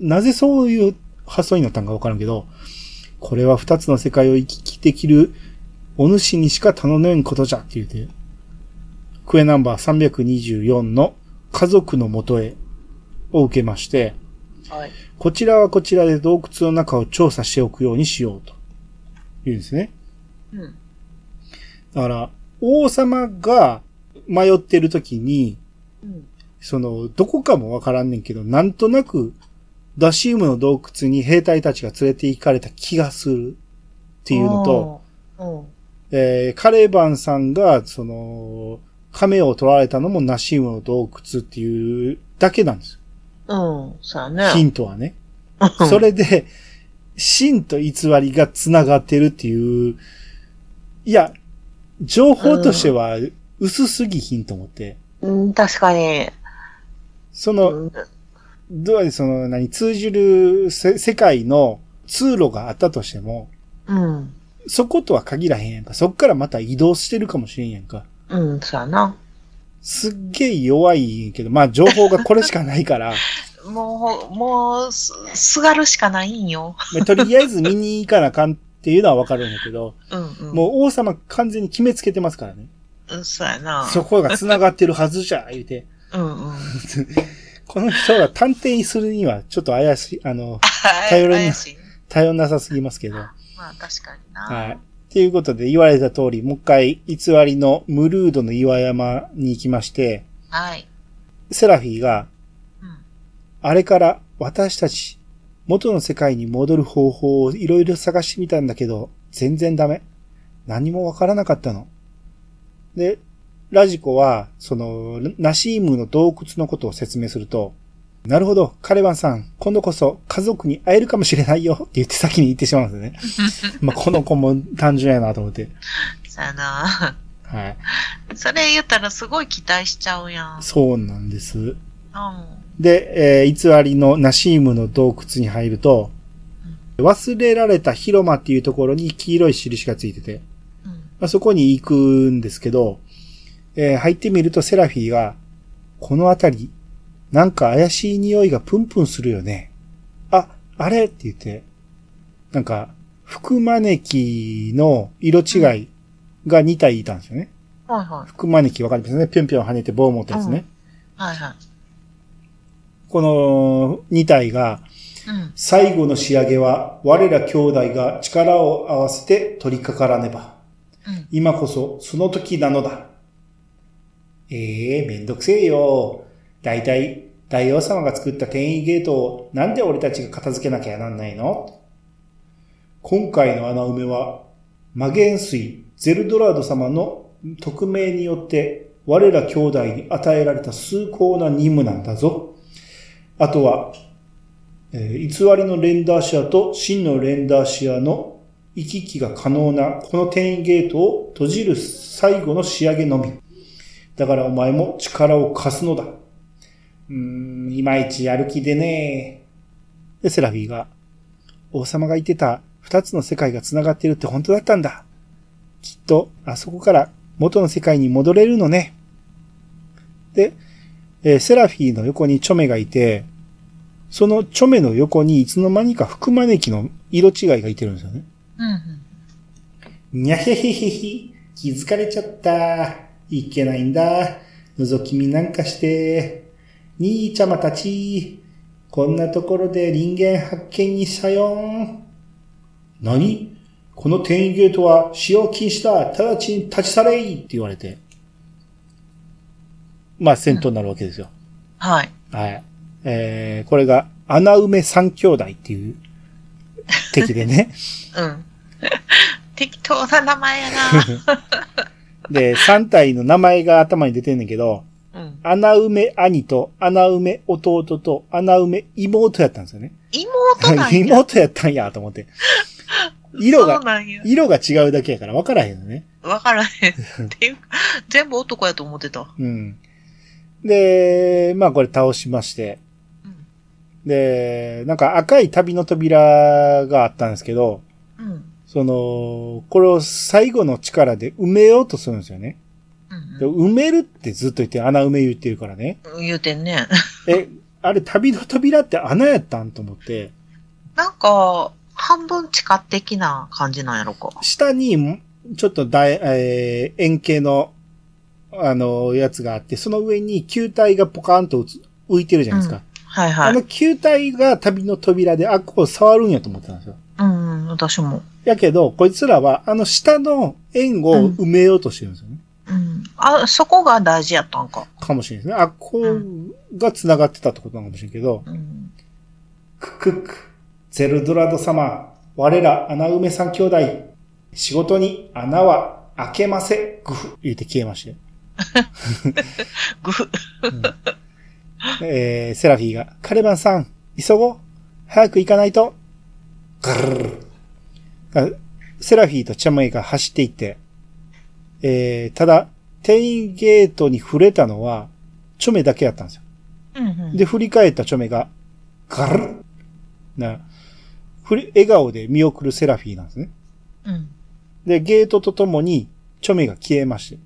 なぜそういう発想になったんかわからんけど、これは二つの世界を行き来できるお主にしか頼めんことじゃって言うて、クエナンバー324の家族の元へを受けまして、はい、こちらはこちらで洞窟の中を調査しておくようにしようと言うんですね。うん。だから、王様が迷ってる時に、うん、どこかもわからんねんけど、なんとなく、ダシウムの洞窟に兵隊たちが連れて行かれた気がするっていうのと、カレーバンさんが、亀を取られたのもナシウムの洞窟っていうだけなんですよ。うん、そうね。 ヒントはね。それで、真と偽りが繋がってるっていう、いや、情報としては薄すぎひんと思って。 うん、確かに。 どうや通じる世界の通路があったとしても、うん。そことは限らへんやんか。そっからまた移動してるかもしれんやんか。 うん、そうやな。 すっげえ弱いけど、まあ情報がこれしかないから。 もう、すがるしかないんよ。 とりあえず見に行かなあかんっていうのはわかるんだけど、うんうん、もう王様完全に決めつけてますからね。 うん、そうやな。 そこが繋がってるはずじゃ、言うて。 うんうん。 この人が探偵にするにはちょっと怪しい、頼んなさすぎますけど。 まあ確かにな。 はい。ということで言われた通り、もう一回偽りのムルードの岩山に行きまして、 はい。 セラフィーが、うん、あれから私たち、元の世界に戻る方法をいろいろ探してみたんだけど、全然ダメ。何もわからなかったの。で、ラジコは、ナシームの洞窟のことを説明すると、なるほど、カレバンさん、今度こそ家族に会えるかもしれないよって言って先に言ってしまうんですよね。まあ、この子も単純やなと思って。 さあな。 はい。 それ言ったらすごい期待しちゃうやん。 そうなんです。うん。で、偽りのナシームの洞窟に入ると、忘れられた広間っていうところに黄色い印がついてて、うんまあ、そこに行くんですけど、入ってみるとセラフィーが、この辺り、なんか怪しい匂いがプンプンするよね。あれって言って、なんか、福招きの色違いが2体いたんですよね。 はいはい。 福招きわかりますね。ぴょんぴょん跳ねて棒を持ったやつね。 うん、はいはい。 この2体が、うん、最後の仕上げは我ら兄弟が力を合わせて取り掛からねば。うん、今こそその時なのだ。めんどくせえよ。だいたい大王様が作った転移ゲートをなんで俺たちが片付けなきゃなんないの？今回の穴埋めは、魔元帥ゼルドラード様の匿名によって我ら兄弟に与えられた崇高な任務なんだぞ。あとは、偽りのレンダーシアと真のレンダーシアの行き来が可能なこの転移ゲートを閉じる最後の仕上げのみ。だからお前も力を貸すのだ。いまいちやる気でね。で、セラフィーが、王様が言ってた二つの世界が繋がっているって本当だったんだ。きっと、あそこから元の世界に戻れるのね。で、セラフィーの横にチョメがいて、そのチョメの横にいつの間にか福招きの色違いがいてるんですよね。にゃへへへへ、気づかれちゃった。いけないんだ。覗き見なんかして。兄ちゃまたち、こんなところで人間発見にしたよん。何？この転移ゲートは使用禁止だ。直ちに立ち去れって言われて。まあ戦闘になるわけですよ。 はい。 はい。これが穴埋め三兄弟っていう敵でね。 うん。適当な名前やな。 で、3体の名前が頭に出てんねんけど、穴埋め兄と穴埋め弟と穴埋め妹やったんですよね。 妹なんや。 妹やったんやと思って。色が違うだけやから分からへんのね。 分からへん。っていうか、全部男やと思ってた。 うん。で、まあこれ倒しまして。で、なんか赤い旅の扉があったんですけど、これを最後の力で埋めようとするんですよね。で埋めるってずっと言って穴埋め言ってるからね。 言うてんね。 あれ旅の扉って穴やったんと思って。 なんか、半分地下的な感じなんやろか。 下に、ちょっと円形の、やつがあって、その上に球体がポカーンと浮いてるじゃないですか。 はいはい。 あの球体が旅の扉で、ここ触るんやと思ってたんですよ。 私も。 やけど、こいつらは、下の円を埋めようとしてるんですよね。 そこが大事やったんか。 かもしれないですね。ここが繋がってたってことなのかもしれんけど。ゼルドラド様、我ら穴埋め三兄弟、仕事に穴は開けませ、グフ、言って消えまして。 グフ。 セラフィーが、カレバンさん、急ごう。早く行かないと。グルル。セラフィーとチャムエが走っていって、ただ、転移ゲートに触れたのは、チョメだけやったんですよ。で、振り返ったチョメが、ガルッ笑顔で見送るセラフィーなんですね。で、ゲートとともに、チョメが消えまして。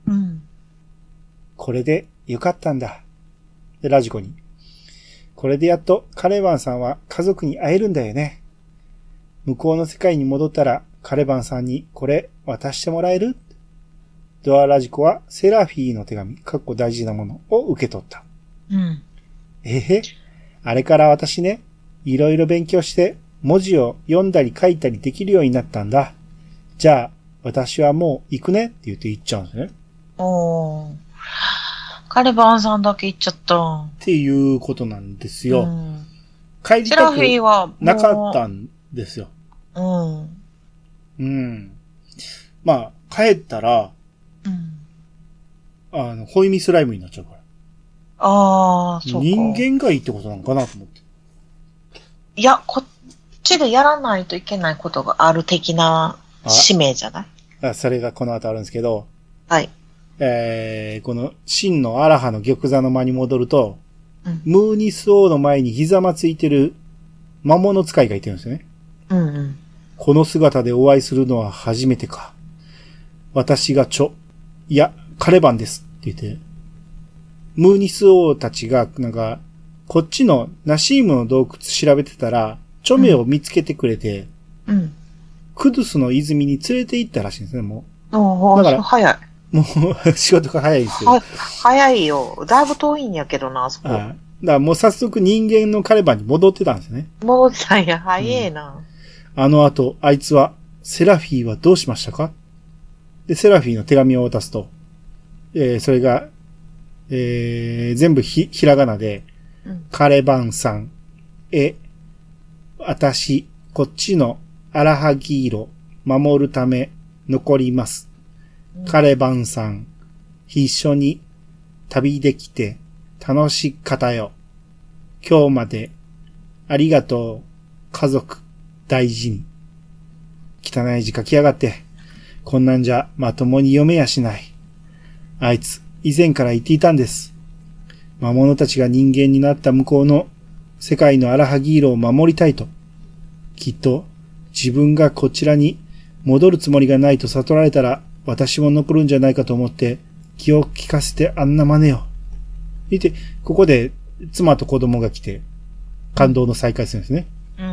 これで、よかったんだ。で、ラジコに。これでやっと、カレバンさんは家族に会えるんだよね。向こうの世界に戻ったら、カレバンさんにこれ渡してもらえる？ドアラジコはセラフィーの手紙、大事なものを受け取った。あれから私ね、いろいろ勉強して文字を読んだり書いたりできるようになったんだ。じゃあ、私はもう行くねって言って行っちゃうんですね。 カレバンさんだけ行っちゃった。 っていうことなんですよ。帰りたくなかったんですよ。まあ、帰ったら、ホイミスライムになっちゃうから。 そうか。 人間がいいってことなのかなと思って。 いや、こっちでやらないといけないことがある的な使命じゃない？ それがこの後あるんですけど。 はい。 この真のアラハの玉座の間に戻ると、ムーニス王の前にひざまついてる魔物使いがいてるんですよね。この姿でお会いするのは初めてか。私がカレバンですって言って、ムーニス王たちが、なんか、こっちのナシームの洞窟調べてたら、チョメを見つけてくれて、クドゥスの泉に連れて行ったらしいんですね、もう。 だから、早い。 もう、仕事が早いですよ。 早いよ。だいぶ遠いんやけどな、あそこ。 だからもう早速人間のカレバンに戻ってたんですね。 戻ってたんや、早いな。 あの後、あいつは、セラフィーはどうしましたか？で、セラフィーの手紙を渡すと、それが、全部ひらがなで、 カレバンさん、私、こっちのアラハギーロ、守るため、残ります。カレバンさん、一緒に旅できて、楽しかったよ。今日まで、ありがとう。家族、大事に。汚い字書きやがって。こんなんじゃまともに読めやしない。あいつ、以前から言っていたんです。魔物たちが人間になった向こうの世界のアラハギーロを守りたいと。きっと、自分がこちらに戻るつもりがないと悟られたら、私も残るんじゃないかと思って、気を利かせてあんな真似を。見て、ここで妻と子供が来て、感動の再会するんですね。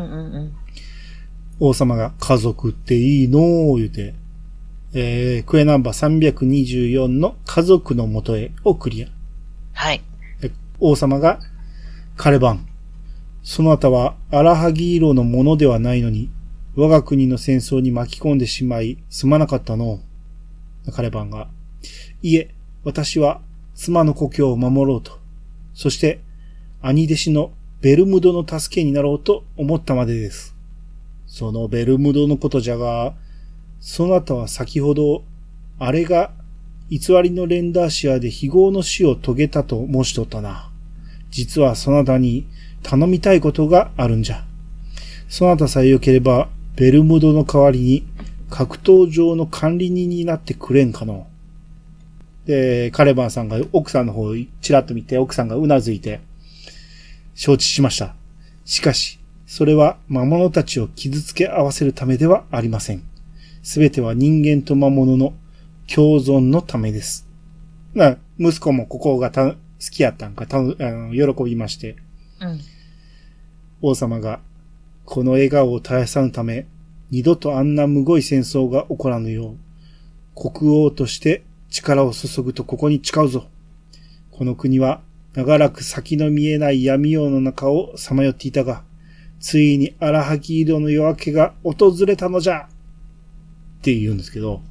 王様が家族っていいのー言うて、クエナンバー324の家族の元へをクリア。 はい。 王様が、カレバン。そなたはアラハギーロのものではないのに、我が国の戦争に巻き込んでしまい、すまなかったの。カレバンが、いえ、私は妻の故郷を守ろうと。そして、兄弟子のベルムドの助けになろうと思ったまでです。そのベルムドのことじゃが、そなたは先ほど、あれが偽りのレンダーシアで非業の死を遂げたと申しとったな。実はそなたに頼みたいことがあるんじゃ。そなたさえ良ければ、ベルムドの代わりに格闘場の管理人になってくれんかの。で、カレバンさんが奥さんの方をちらっと見て、奥さんがうなずいて、承知しました。しかし、それは魔物たちを傷つけ合わせるためではありません。すべては人間と魔物の共存のためです。息子もここが好きやったんか、喜びまして、王様が、この笑顔を絶やさぬため、二度とあんなむごい戦争が起こらぬよう、国王として力を注ぐとここに誓うぞ。この国は長らく先の見えない闇夜の中をさまよっていたが、ついにアラハギーロの夜明けが訪れたのじゃって言うんですけど、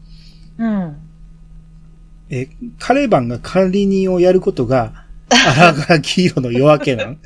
カレバンが管理人をやることがアラハギーロの夜明けなん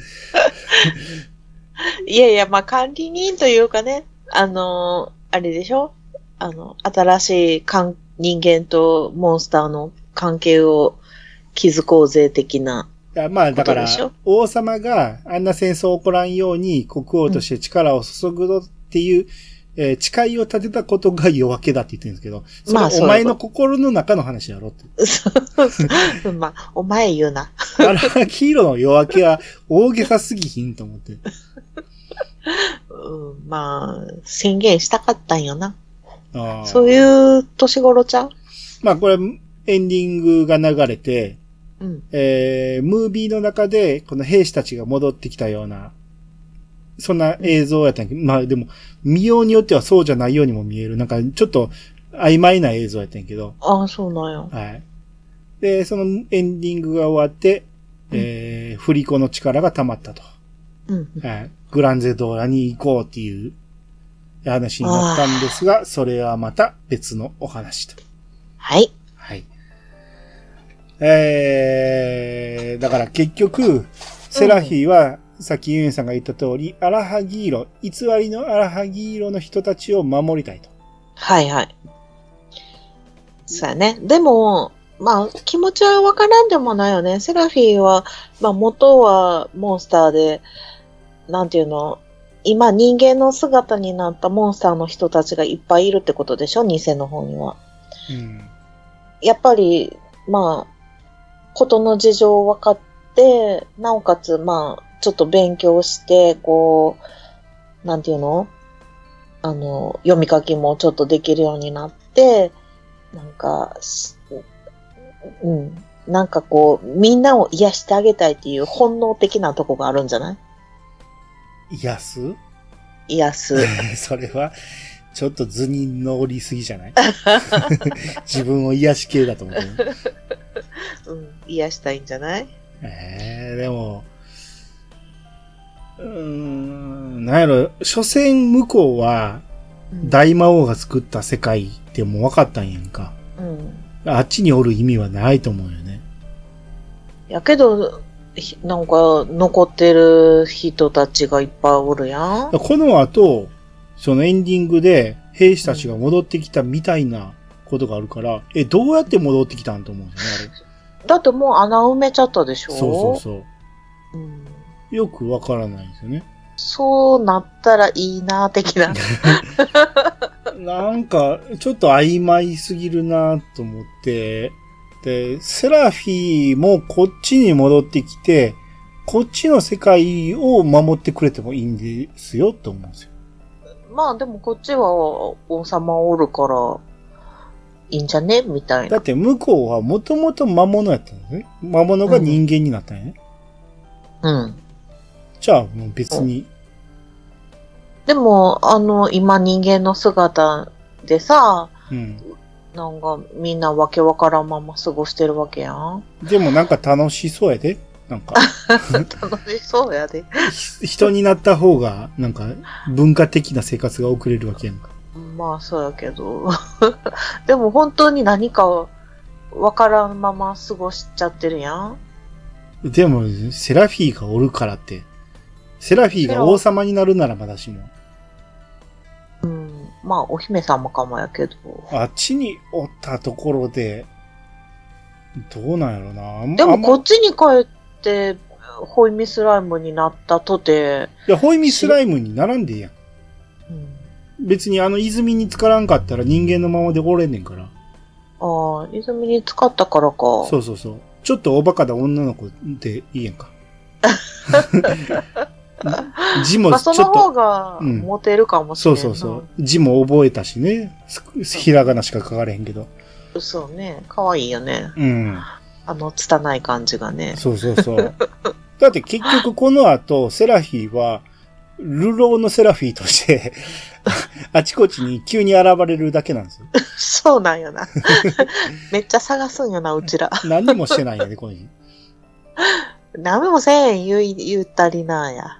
いやいや、まあ、管理人というかね、あれでしょ？新しい人間とモンスターの関係を築こうぜ的な。 まあ、だから、王様があんな戦争起こらんように国王として力を注ぐぞっていう、誓いを立てたことが夜明けだって言ってるんですけど、それはお前の心の中の話やろって。 そうまあ、お前言うな。 アラハギーロの夜明けは大げさすぎひんと思って。 まあ、宣言したかったんよな。そういう年頃ちゃう？ まあこれ、エンディングが流れて、ムービーの中でこの兵士たちが戻ってきたような、そんな映像やったんやけど、まあでも、見ようによってはそうじゃないようにも見える。なんかちょっと曖昧な映像やったんやけど。 ああ、そうなんや。 はい。で、そのエンディングが終わって、振り子の力が溜まったと。はい。グランゼドーラに行こうっていう話になったんですが、それはまた別のお話と。 はい。 はい。だから結局、セラフィは、さっきユンさんが言った通り、アラハギーロ、偽りのアラハギーロの人たちを守りたいと。 はいはい。そうやね。でも、まあ、気持ちはわからんでもないよね。セラフィーは、まあ元はモンスターで、なんていうの、今人間の姿になったモンスターの人たちがいっぱいいるってことでしょ？偽の方には。やっぱり、まあ、ことの事情分かって、なおかつ、まあ、ちょっと勉強して、こう、なんていうの？読み書きもちょっとできるようになって、なんか、なんかこう、みんなを癒してあげたいっていう本能的なとこがあるんじゃない？ 癒すそれは、ちょっと図に乗りすぎじゃない自分を癒し系だと思う。 癒したいんじゃない？ でも、なんやろ、所詮向こうは、大魔王が作った世界ってもう分かったんやんか。あっちにおる意味はないと思うよね。 やけど、 なんか、残ってる人たちがいっぱいおるやん。 この後、そのエンディングで、兵士たちが戻ってきたみたいなことがあるから、どうやって戻ってきたんと思うんですよね、あれ。 だってもう穴埋めちゃったでしょ？ そう。うん、よくわからないんですよね。 そうなったらいいな、的な。 なんか、ちょっと曖昧すぎるなと思って、で、セラフィーもこっちに戻ってきて、こっちの世界を守ってくれてもいいんですよって思うんですよ。 まあでもこっちは王様おるから、いいんじゃねみたいな。 だって向こうはもともと魔物やったんですね。魔物が人間になったんやね。 うん。 じゃあもう別に。 でも、今人間の姿でさ、 うん。 なんかみんなわけわからんまま過ごしてるわけやん。 でもなんか楽しそうやで。なんか。 楽しそうやで。 人になった方が、なんか文化的な生活が送れるわけやんか。 まあそうやけど。でも本当に何かわからんまま過ごしちゃってるやん。 でも、セラフィーがおるからって。セラフィーが王様になるならまだしも。 うん。まあ、お姫様かもやけど。 あっちにおったところで、どうなんやろな。 でもこっちに帰って、ホイミスライムになったとて。 いや、ホイミスライムに並んでいいやん。うん、別に泉に浸からんかったら人間のままでおれんねんから。ああ、泉に浸かったからか。 そう。ちょっとおバカな女の子でいいやんか。字もちょっと。 その方がモテるかもしれない、 そう。字も覚えたしね。ひらがなしか書かれへんけど。 そうね。可愛いよね。 うん。 拙い感じがね。 そう。だって結局この後、セラフィーは、流浪のセラフィーとして、あちこちに急に現れるだけなんですよ。 そうなんよな。めっちゃ探すんよな、うちら。 何もしてないよね、この日。 何もせえん言ったりなや。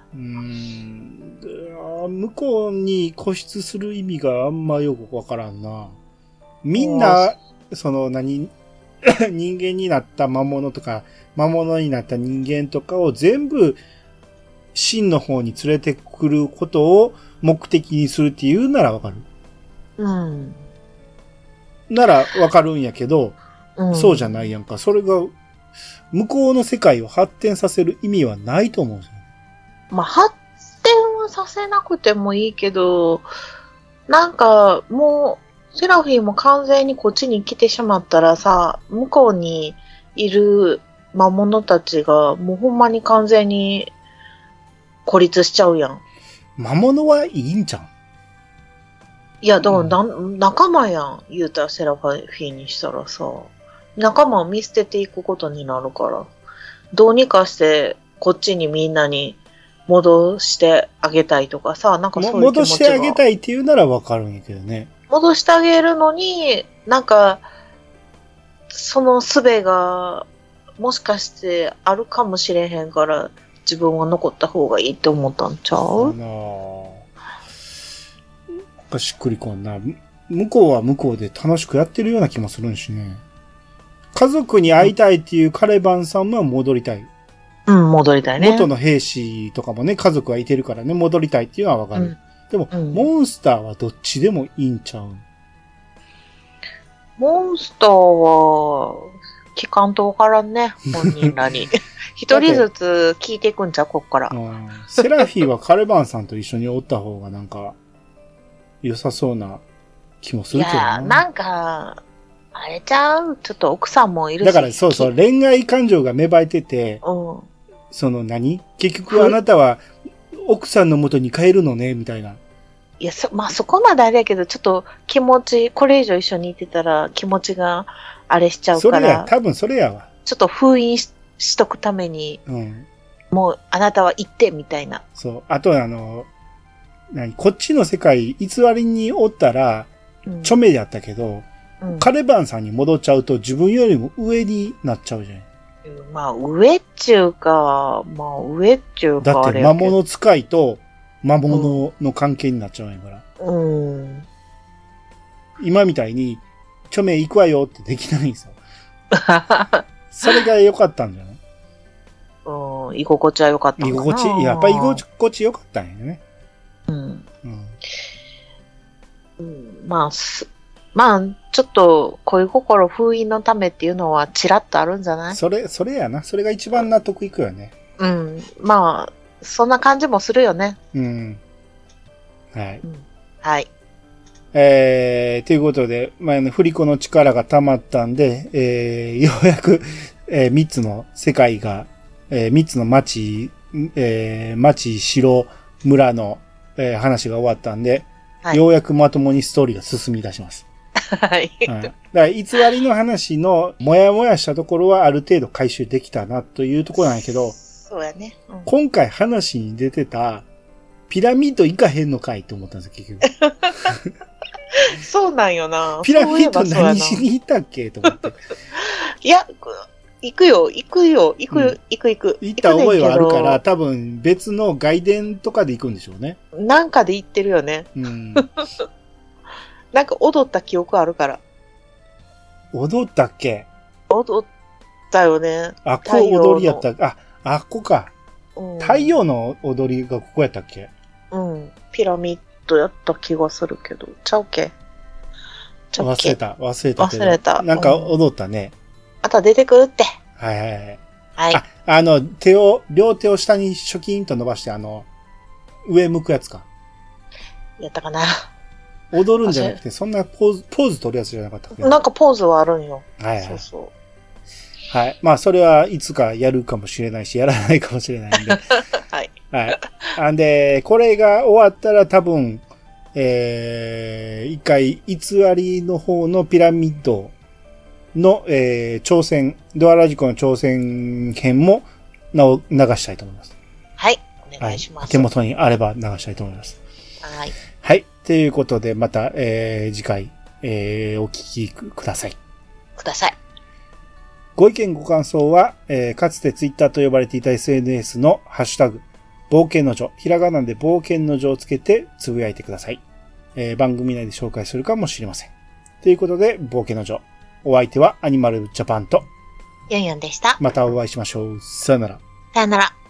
向こうに固執する意味があんまよくわからんな。みんな、人間になった魔物とか、魔物になった人間とかを全部、真の方に連れてくることを目的にするっていうならわかる。 うん。 ならわかるんやけど、そうじゃないやんか。それが、向こうの世界を発展させる意味はないと思うんですよ。 まあ、発展はさせなくてもいいけど、なんか、もう、セラフィーも完全にこっちに来てしまったらさ、向こうにいる魔物たちが、もうほんまに完全に孤立しちゃうやん。 魔物はいいんじゃん。 いや、だから仲間やん、言うたらセラフィーにしたらさ、仲間を見捨てていくことになるから、どうにかしてこっちにみんなに戻してあげたいとかさ、なんかそういう気持ちが。戻してあげたいっていうならわかるんやけどね。 戻してあげるのに、なんか、その術が、もしかしてあるかもしれへんから、自分は残った方がいいって思ったんちゃう？ しっくりこんな。向こうは向こうで楽しくやってるような気もするんしね。家族に会いたいっていうカレバンさんは戻りたい。 うん、戻りたいね。 元の兵士とかもね、家族はいてるからね、戻りたいっていうのはわかる。でも、モンスターはどっちでもいいんちゃう？ モンスターは、聞かんとわからんね、本人らに。一人ずつ聞いていくんちゃう、こっから。 セラフィーはカレバンさんと一緒におった方がなんか、良さそうな気もするけどな。いや、 なんか、あれちゃう？ちょっと奥さんもいるし。 だからそう、恋愛感情が芽生えてて、結局あなたは奥さんの元に帰るのね、みたいな。 いや、まあそこまであれやけど、ちょっと気持ち、これ以上一緒にいてたら気持ちがあれしちゃうから。 多分それやわ。 ちょっと封印しとくために、もうあなたは行って、みたいな。 そう。あとこっちの世界、偽りにおったら、著名やったけど、カレバンさんに戻っちゃうと自分よりも上になっちゃうじゃん。 まあ上っちゅうか、 だって魔物使いと魔物の関係になっちゃうんやから。今みたいに、著名行くわよってできないんですよ。それが良かったんじゃない？ 居心地は良かったんだな。 居心地、やっぱり居心地良かったんやね。 うん。まあ、ちょっと恋心封印のためっていうのはちらっとあるんじゃない？ それやな。それが一番納得いくよね。 うん。まあ、そんな感じもするよね。 うん。はい。 はい。 ということで、振り子の力が溜まったんで、ようやく、3つの世界が、3つの町、城、村の、話が終わったんで、はい、ようやくまともにストーリーが進み出します。 はい。 だから偽りの話のもやもやしたところはある程度回収できたなというところなんやけど、 そうやね。 今回話に出てた、ピラミッド行かへんのかいと思ったんですよ、結局。 そうなんよな。 ピラミッド何しに行ったっけと思って。 いや、行くよ。行く。 行った覚えはあるから、多分別の外伝とかで行くんでしょうね。 なんかで行ってるよね。なんか踊った記憶あるから。 踊ったっけ？ 踊ったよね。 あ、こう踊りやった。あっこか。太陽の踊りがここやったっけ？ ピラミッドやった気がするけど。ちゃうけ？ 忘れた。 忘れた。 なんか踊ったね。 また出てくるって。 はい。 はい。 両手を下にショキンと伸ばして、上向くやつか。 やったかな。 踊るんじゃなくて、そんなポーズ取るやつじゃなかったっけ？ なんかポーズはあるんよ。 はい。 そう。 はい。まあ、それはいつかやるかもしれないし、やらないかもしれないんで。 はい。 はい。で、これが終わったら多分、一回、偽りの方のピラミッドの、挑戦、ドアラジコの挑戦編も流したいと思います。 はい。お願いします。 手元にあれば流したいと思います。 はい。 はい。ということで、また、次回、お聞きください。ご意見ご感想は、かつてツイッターと呼ばれていた SNS のハッシュタグ、冒険の女、ひらがなで冒険の女をつけてつぶやいてください。番組内で紹介するかもしれません。ということで、冒険の女。お相手はアニマルジャパンと、 ヨンヨンでした。 またお会いしましょう。さよなら。 さよなら。